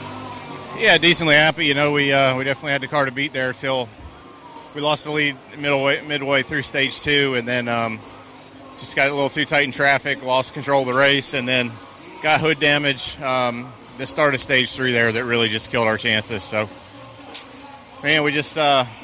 Yeah, decently happy. You know, we definitely had the car to beat there till we lost the lead midway through stage 2, and then just got a little too tight in traffic, lost control of the race, and then got hood damage the start of stage 3 there that really just killed our chances. So, man, we just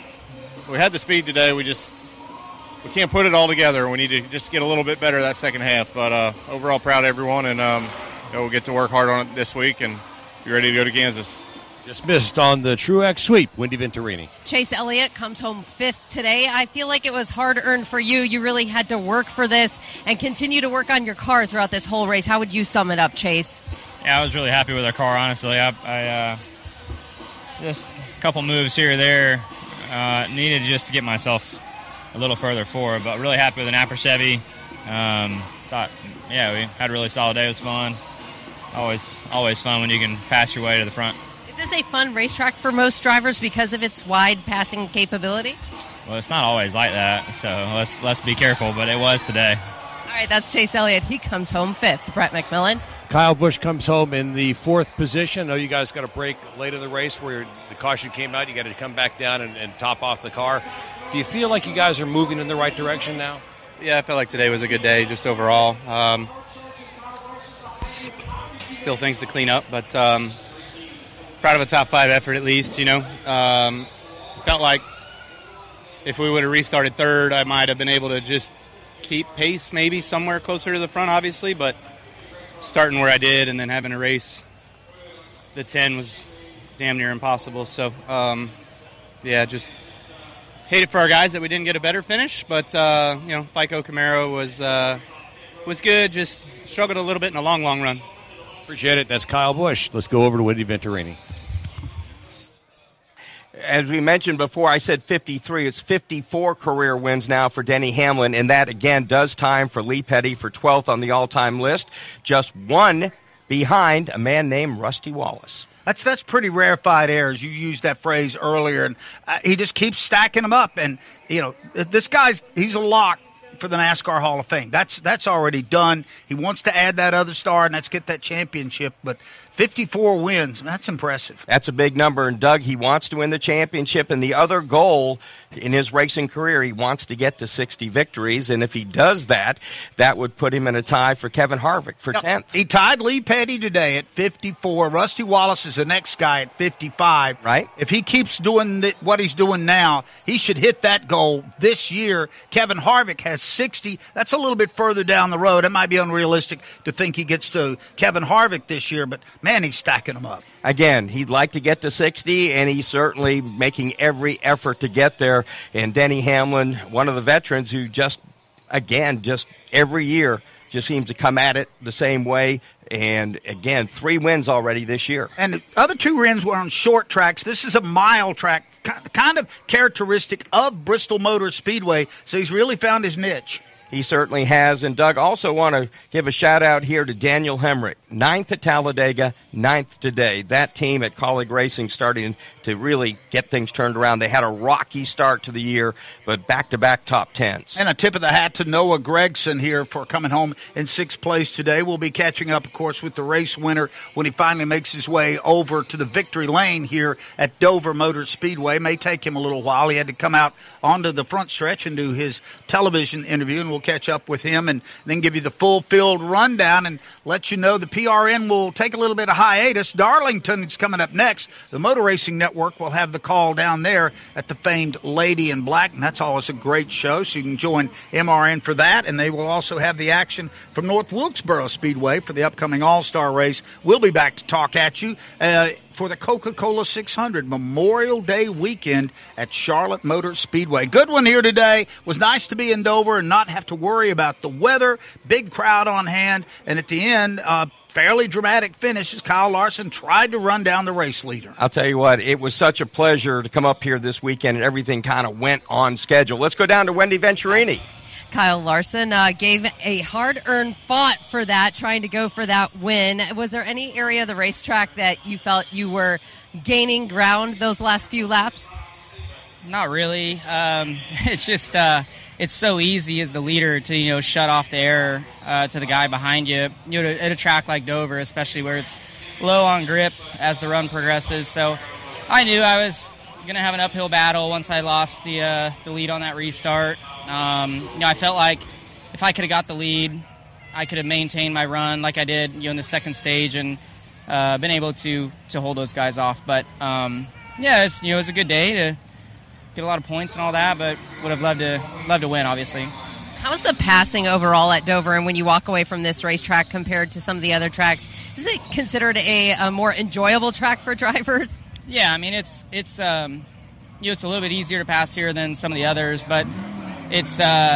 we had the speed today. We can't put it all together. We need to just get a little bit better that second half. But overall, proud of everyone, and we'll get to work hard on it this week and be ready to go to Kansas. Just missed on the Truex sweep, Wendy Venturini. Chase Elliott comes home 5th today. I feel like it was hard-earned for you. You really had to work for this and continue to work on your car throughout this whole race. How would you sum it up, Chase? Yeah, I was really happy with our car, honestly. I just a couple moves here or there. Needed just to get myself a little further forward, but really happy with an Aperchevy. Thought, yeah, we had a really solid day. It was fun. Always fun when you can pass your way to the front. Is this a fun racetrack for most drivers because of its wide passing capability? Well, it's not always like that, so let's be careful, but it was today. All right, that's Chase Elliott. He comes home 5th. Brett McMillan. Kyle Busch comes home in the 4th position. I know you guys got a break late in the race where the caution came out. You got to come back down and top off the car. Do you feel like you guys are moving in the right direction now? Yeah, I felt like today was a good day just overall. Still things to clean up, but proud of a top 5 effort at least, you know. Felt like if we would have restarted 3rd, I might have been able to just keep pace maybe somewhere closer to the front, obviously, but starting where I did and then having a race the 10 was damn near impossible. So, yeah, just hate it for our guys that we didn't get a better finish, but, you know, FICO Camaro was good, just struggled a little bit in the long run. Appreciate it. That's Kyle Busch. Let's go over to Wendy Venturini. As we mentioned before, I said 53. It's 54 career wins now for Denny Hamlin, and that, again, does time for Lee Petty for 12th on the all-time list, just one behind a man named Rusty Wallace. That's pretty rarefied airs. You used that phrase earlier, and he just keeps stacking them up. And, you know, this he's a lock for the NASCAR Hall of Fame. That's already done. He wants to add that other star, and let's get that championship. But 54 wins, that's impressive. That's a big number. And, Doug, he wants to win the championship. And the other goal in his racing career, he wants to get to 60 victories. And if he does that, that would put him in a tie for Kevin Harvick for 10th. He tied Lee Petty today at 54. Rusty Wallace is the next guy at 55. Right. If he keeps doing what he's doing now, he should hit that goal this year. Kevin Harvick has 60. That's a little bit further down the road. It might be unrealistic to think he gets to Kevin Harvick this year, but man, he's stacking them up. Again, he'd like to get to 60, and he's certainly making every effort to get there. And Denny Hamlin, one of the veterans who just every year just seems to come at it the same way. And, again, 3 wins already this year. And the other 2 wins were on short tracks. This is a mile track, kind of characteristic of Bristol Motor Speedway, so he's really found his niche. He certainly has. And, Doug, also want to give a shout-out here to Daniel Hemrick. 9th at Talladega, 9th today. That team at Colleague Racing starting to really get things turned around. They had a rocky start to the year, but back-to-back top 10s. And a tip of the hat to Noah Gragson here for coming home in 6th place today. We'll be catching up, of course, with the race winner when he finally makes his way over to the victory lane here at Dover Motor Speedway. May take him a little while. He had to come out onto the front stretch and do his television interview, and we'll catch up with him and then give you the full field rundown and let you know the PRN will take a little bit of hiatus. Darlington is coming up next. The Motor Racing Network Network will have the call down there at the famed Lady in Black, and that's always a great show, so you can join MRN for that. And they will also have the action from North Wilkesboro Speedway for the upcoming All-Star race. We'll be back to talk at you for the Coca-Cola 600 Memorial Day weekend at Charlotte Motor Speedway. Good one here today. It was nice to be in Dover and not have to worry about the weather. Big crowd on hand, and at the end, fairly dramatic finish as Kyle Larson tried to run down the race leader. I'll tell you what, it was such a pleasure to come up here this weekend, and everything kind of went on schedule. Let's go down to Wendy Venturini. Kyle Larson gave a hard-earned fought for that, trying to go for that win. Was there any area of the racetrack that you felt you were gaining ground those last few laps? Not really. It's just it's so easy as the leader to shut off the air to the guy behind you. At a track like Dover, especially where it's low on grip as the run progresses. So I knew I was going to have an uphill battle once I lost the lead on that restart. I felt like if I could have got the lead, I could have maintained my run like I did in the second stage and been able to hold those guys off. But it was a good day to get a lot of points and all that, but would have loved to win, obviously. How's the passing overall at Dover, and when you walk away from this racetrack compared to some of the other tracks? Is it considered a more enjoyable track for drivers? Yeah, I mean it's it's a little bit easier to pass here than some of the others, but it's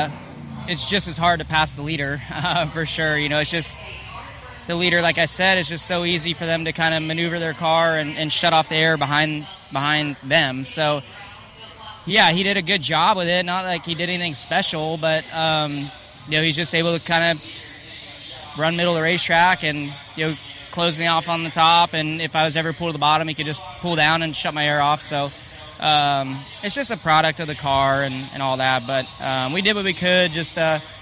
just as hard to pass the leader for sure. It's just the leader, like I said, is just so easy for them to kind of maneuver their car and shut off the air behind them. So. Yeah, he did a good job with it. Not like he did anything special, but he's just able to kind of run middle of the racetrack and close me off on the top. And if I was ever pulled to the bottom, he could just pull down and shut my air off. So it's just a product of the car and all that. But we did what we could. Just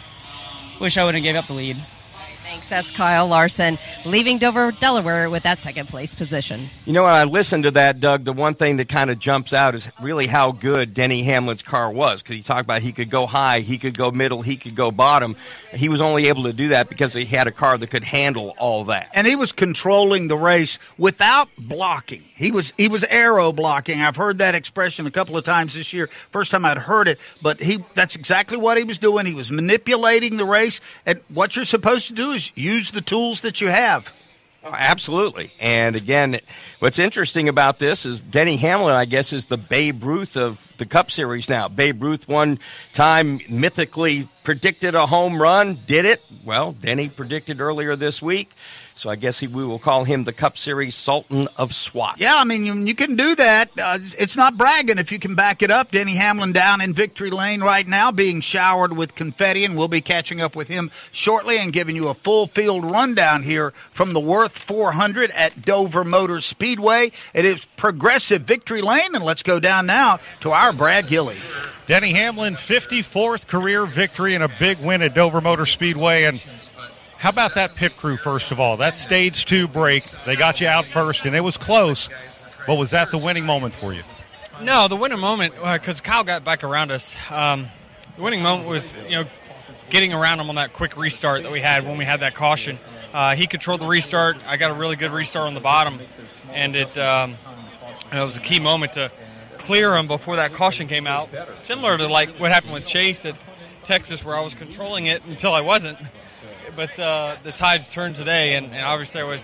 wish I wouldn't have gave up the lead. Thanks. That's Kyle Larson, leaving Dover, Delaware with that second place position. When I listened to that, Doug, the one thing that kind of jumps out is really how good Denny Hamlin's car was, because he talked about he could go high, he could go middle, he could go bottom. He was only able to do that because he had a car that could handle all that. And he was controlling the race without blocking. He was aero blocking. I've heard that expression a couple of times this year. First time I'd heard it, but that's exactly what he was doing. He was manipulating the race, and what you're supposed to do is use the tools that you have. Oh, absolutely. And again, what's interesting about this is Denny Hamlin, I guess, is the Babe Ruth of the Cup Series now. Babe Ruth one time mythically predicted a home run, did it? Well, Denny predicted earlier this week. So I guess we will call him the Cup Series Sultan of SWAT. Yeah, I mean, you can do that. It's not bragging if you can back it up. Denny Hamlin down in victory lane right now, being showered with confetti, and we'll be catching up with him shortly and giving you a full field rundown here from the Worth 400 at Dover Motor Speedway. It is Progressive Victory Lane, and let's go down now to our Brad Gilly. Denny Hamlin, 54th career victory and a big win at Dover Motor Speedway. And how about that pit crew, first of all? That stage 2 break, they got you out first, and it was close. But was that the winning moment for you? No, the winning moment, because Kyle got back around us, the winning moment was, getting around him on that quick restart that we had when we had that caution. He controlled the restart. I got a really good restart on the bottom, and it was a key moment to clear him before that caution came out. Similar to like what happened with Chase at Texas, where I was controlling it until I wasn't. But the tides turned today, and obviously I was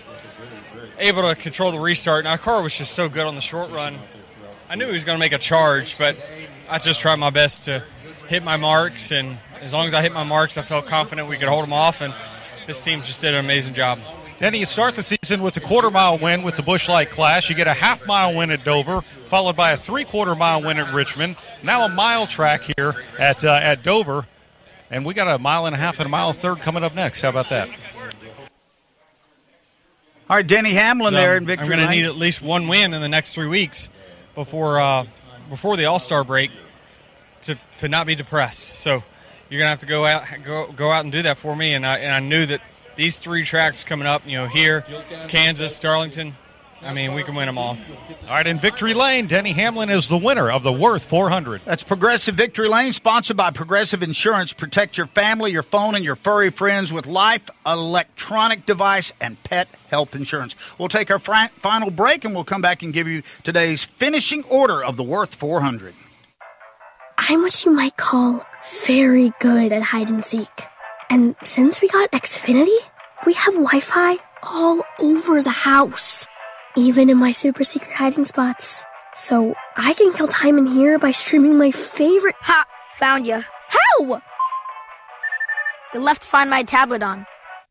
able to control the restart. And our car was just so good on the short run. I knew he was going to make a charge, but I just tried my best to hit my marks. And as long as I hit my marks, I felt confident we could hold them off. And this team just did an amazing job. Then you start the season with a quarter-mile win with the Busch Light Clash. You get a half-mile win at Dover, followed by a three-quarter-mile win at Richmond. Now a mile track here at Dover. And we got a mile and a half and a mile third coming up next. How about that? All right, Denny Hamlin there in victory. I'm going to need at least one win in the next 3 weeks before the All-Star break to not be depressed. So you're going to have to go out and do that for me. And I knew that these 3 tracks coming up, here, Kansas, Darlington, I mean, we can win them all. All right, in Victory Lane, Denny Hamlin is the winner of the Worth 400. That's Progressive Victory Lane, sponsored by Progressive Insurance. Protect your family, your phone, and your furry friends with life, electronic device, and pet health insurance. We'll take our final break, and we'll come back and give you today's finishing order of the Worth 400. I'm what you might call very good at hide and seek. And since we got Xfinity, we have Wi-Fi all over the house, even in my super secret hiding spots. So I can kill time in here by streaming my favorite... Ha! Found you. How? You left Find My tablet on.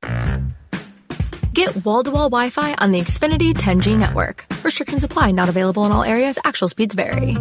Get wall-to-wall Wi-Fi on the Xfinity 10G network. Restrictions apply. Not available in all areas. Actual speeds vary.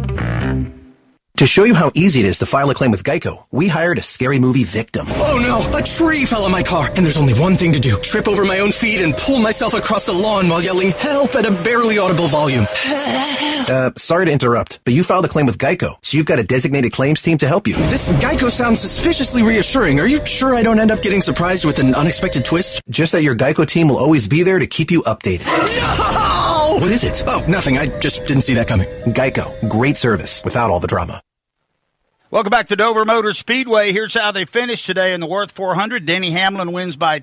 To show you how easy it is to file a claim with Geico, we hired a scary movie victim. Oh no, a tree fell on my car, and there's only one thing to do. Trip over my own feet and pull myself across the lawn while yelling help at a barely audible volume. Sorry to interrupt, but you filed a claim with Geico, so you've got a designated claims team to help you. This Geico sounds suspiciously reassuring. Are you sure I don't end up getting surprised with an unexpected twist? Just that your Geico team will always be there to keep you updated. No! What is it? Oh, nothing. I just didn't see that coming. Geico. Great service without all the drama. Welcome back to Dover Motor Speedway. Here's how they finished today in the Worth 400. Denny Hamlin wins by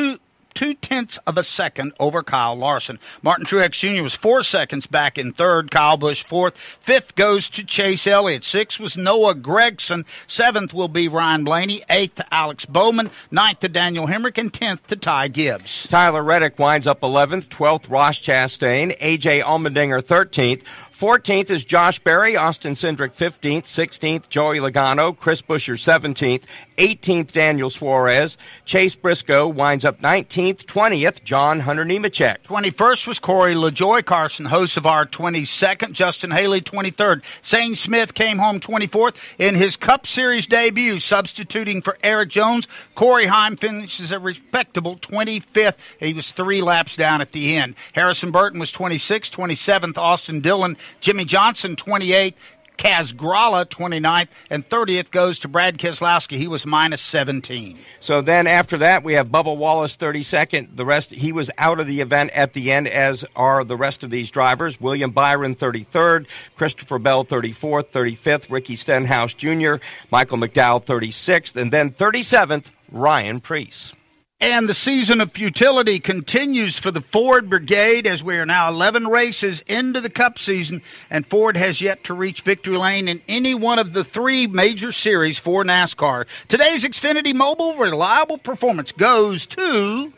2/10 of a second over Kyle Larson. Martin Truex Jr. was 4 seconds back in third. Kyle Busch fourth. Fifth goes to Chase Elliott. Sixth was Noah Gragson. Seventh will be Ryan Blaney. Eighth to Alex Bowman. Ninth to Daniel Hemrick. And 10th to Ty Gibbs. Tyler Reddick winds up 11th. 12th, Ross Chastain. A.J. Allmendinger 13th. 14th is Josh Berry, Austin Cindric 15th, 16th Joey Logano, Chris Buescher 17th, 18th Daniel Suarez, Chase Briscoe winds up 19th, 20th John Hunter Nemechek. 21st was Corey LaJoie, Carson Hocevar 22nd, Justin Haley 23rd. Zane Smith came home 24th in his Cup Series debut, substituting for Eric Jones. Corey Heim finishes a respectable 25th. He was 3 laps down at the end. Harrison Burton was 26th, 27th Austin Dillon, Jimmy Johnson 28th, Kaz Grala 29th, and 30th goes to Brad Keselowski. He was minus 17. So then after that, we have Bubba Wallace 32nd. The rest, he was out of the event at the end, as are the rest of these drivers. William Byron 33rd, Christopher Bell 34th, 35th, Ricky Stenhouse Jr., Michael McDowell 36th, and then 37th, Ryan Preece. And the season of futility continues for the Ford Brigade as we are now 11 races into the Cup season, and Ford has yet to reach victory lane in any one of the 3 major series for NASCAR. Today's Xfinity Mobile reliable performance goes to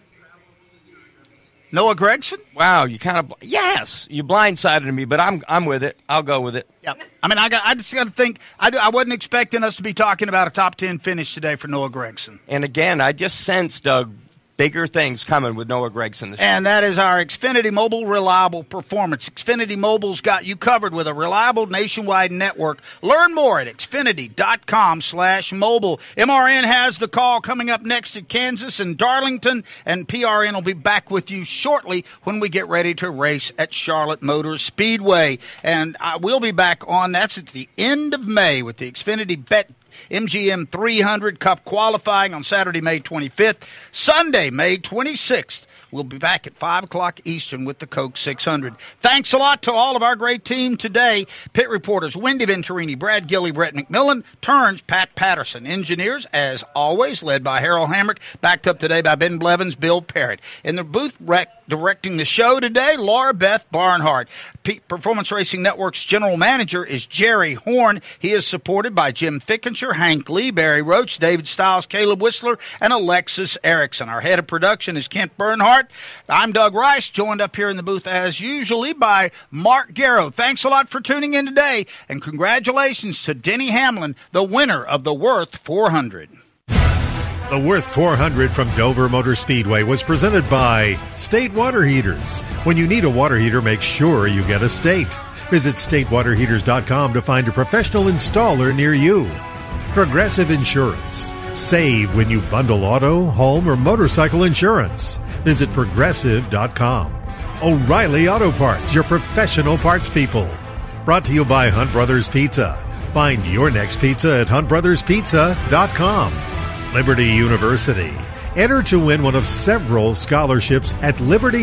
Noah Gragson. Wow, you kind of, yes, you blindsided me, but I'm with it. I'll go with it. Yeah. I mean, I just got to think, I wasn't expecting us to be talking about a top 10 finish today for Noah Gragson. And again, I just sense, Doug, bigger things coming with Noah Gragson this year. And that is our Xfinity Mobile reliable performance. Xfinity Mobile's got you covered with a reliable nationwide network. Learn more at xfinity.com/mobile. MRN has the call coming up next at Kansas and Darlington, and PRN will be back with you shortly when we get ready to race at Charlotte Motor Speedway. And we'll be back on, that's at the end of May with the Xfinity Bet MGM 300 Cup qualifying on Saturday, May 25th. Sunday, May 26th. We'll be back at 5 o'clock Eastern with the Coke 600. Thanks a lot to all of our great team today. Pit reporters Wendy Venturini, Brad Gilly, Brett McMillan, turns Pat Patterson. Engineers, as always, led by Harold Hamrick, backed up today by Ben Blevins, Bill Parrott. In the booth directing the show today, Laura Beth Barnhart. Performance Racing Network's general manager is Jerry Horn. He is supported by Jim Fickenshire, Hank Lee, Barry Roach, David Stiles, Caleb Whistler, and Alexis Erickson. Our head of production is Kent Bernhardt. I'm Doug Rice, joined up here in the booth as usually by Mark Garrow. Thanks a lot for tuning in today, and congratulations to Denny Hamlin, the winner of the Worth 400. The Worth 400 from Dover Motor Speedway was presented by State Water Heaters. When you need a water heater, make sure you get a State. Visit statewaterheaters.com to find a professional installer near you. Progressive Insurance. Save when you bundle auto, home, or motorcycle insurance. Visit progressive.com. O'Reilly Auto Parts, your professional parts people. Brought to you by Hunt Brothers Pizza. Find your next pizza at huntbrotherspizza.com. Liberty University. Enter to win one of several scholarships at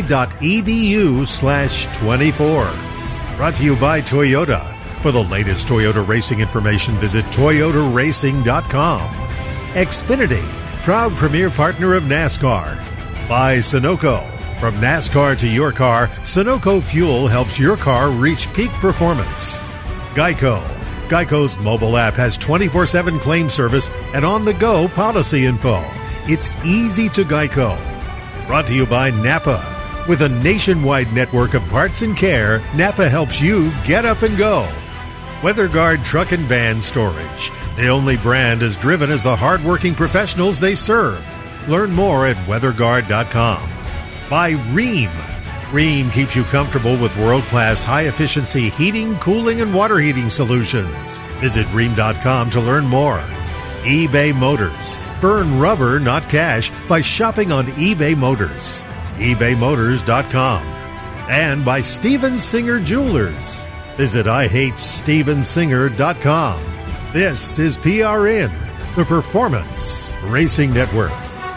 liberty.edu/24. Brought to you by Toyota. For the latest Toyota racing information, visit toyotaracing.com. Xfinity, proud premier partner of NASCAR. By Sunoco. From NASCAR to your car, Sunoco Fuel helps your car reach peak performance. Geico. Geico's mobile app has 24/7 claim service and on-the-go policy info. It's easy to Geico. Brought to you by Napa. With a nationwide network of parts and care, Napa helps you get up and go. WeatherGuard Truck and Van Storage. The only brand as driven as the hard-working professionals they serve. Learn more at weatherguard.com. By Rheem. Rheem keeps you comfortable with world-class high-efficiency heating, cooling, and water heating solutions. Visit Rheem.com to learn more. eBay Motors. Burn rubber, not cash, by shopping on eBay Motors. ebaymotors.com. And by Steven Singer Jewelers. Visit IHateStevenSinger.com. This is PRN, the Performance Racing Network.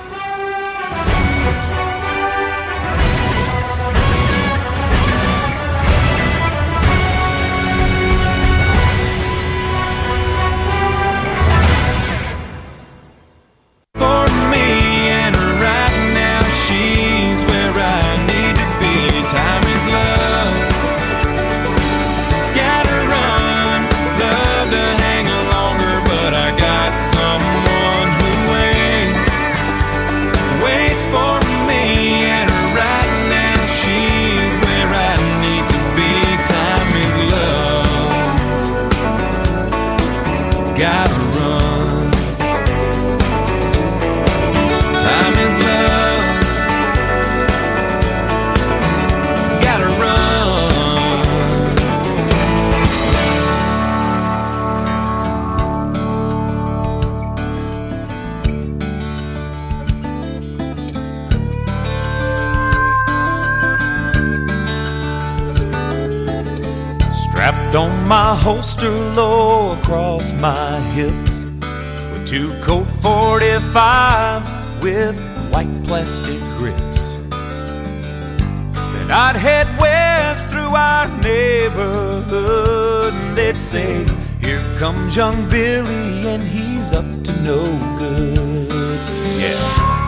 On my holster low across my hips with two Colt 45s with white plastic grips. Then I'd head west through our neighborhood and they'd say, here comes young Billy and he's up to no good. Yeah.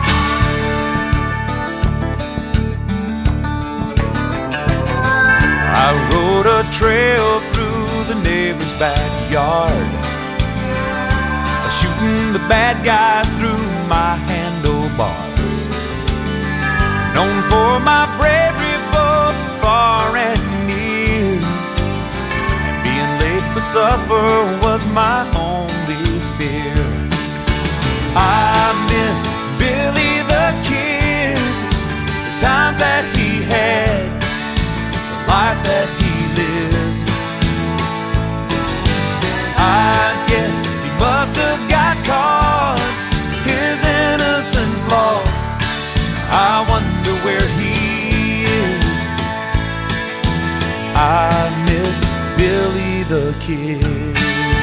I rode a trail through the neighbor's backyard, shooting the bad guys through my handlebars. Known for my bravery both far and near, and being late for supper was my only fear. I miss Billy the Kid, the times that he had, life that he lived. I guess he must have got caught, his innocence lost. I wonder where he is. I miss Billy the Kid.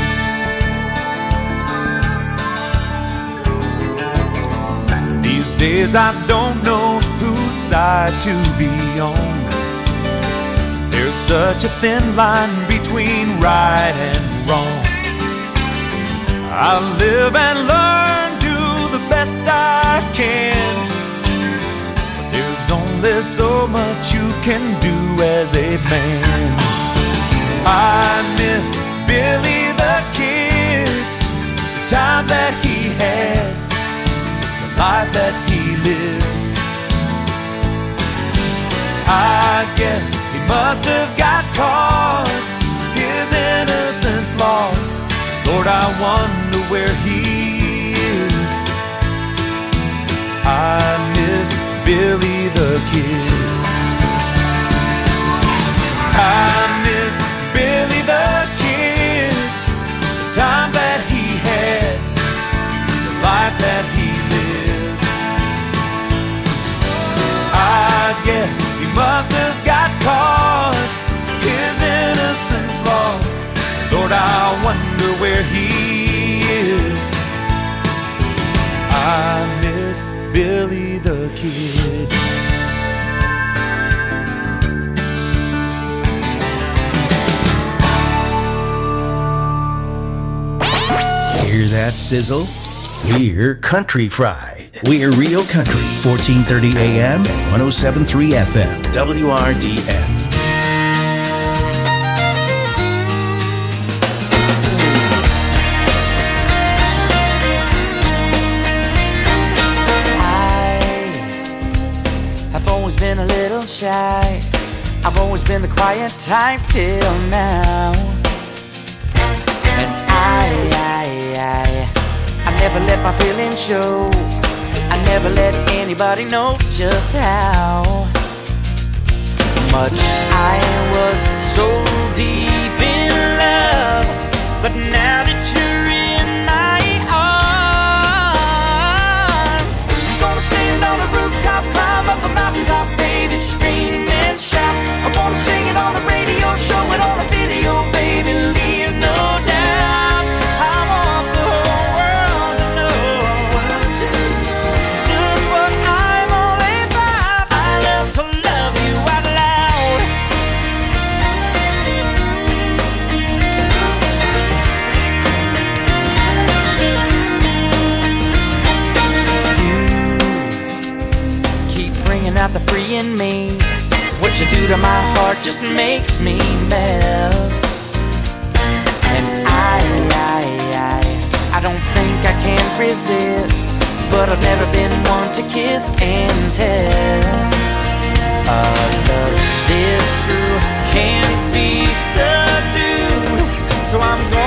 These days I don't know whose side to be on. There's such a thin line between right and wrong. I live and learn, do the best I can. But there's only so much you can do as a man. I miss Billy the Kid, the times that he had, the life that he lived. I guess he must have got caught, his innocence lost. Lord, I wonder where he is. I miss Billy the Kid. I miss Billy the Kid, the times that he had, the life that he lived. I guess he must have got caught, his innocence lost. Lord, I wonder where he is. I miss Billy Hear that sizzle? We're Country Fried. We're Real Country, 1430 AM and 107.3 FM, WRDN. I've always been a little shy. I've always been the quiet type till now. And I never let my feelings show. I never let anybody know just how much I was so deep in love. But now that you're in my arms, I'm gonna stand on a rooftop, climb up a mountaintop, baby, scream and shout. I wanna sing it on the radio, show it on the video, baby, leave no doubt. I want the whole world to know just what I'm all about. I love to love you out loud. You keep bringing out the free in me. What you do to my heart just makes me melt. And I don't think I can resist, but I've never been one to kiss and tell. A love this true can't be subdued, so I'm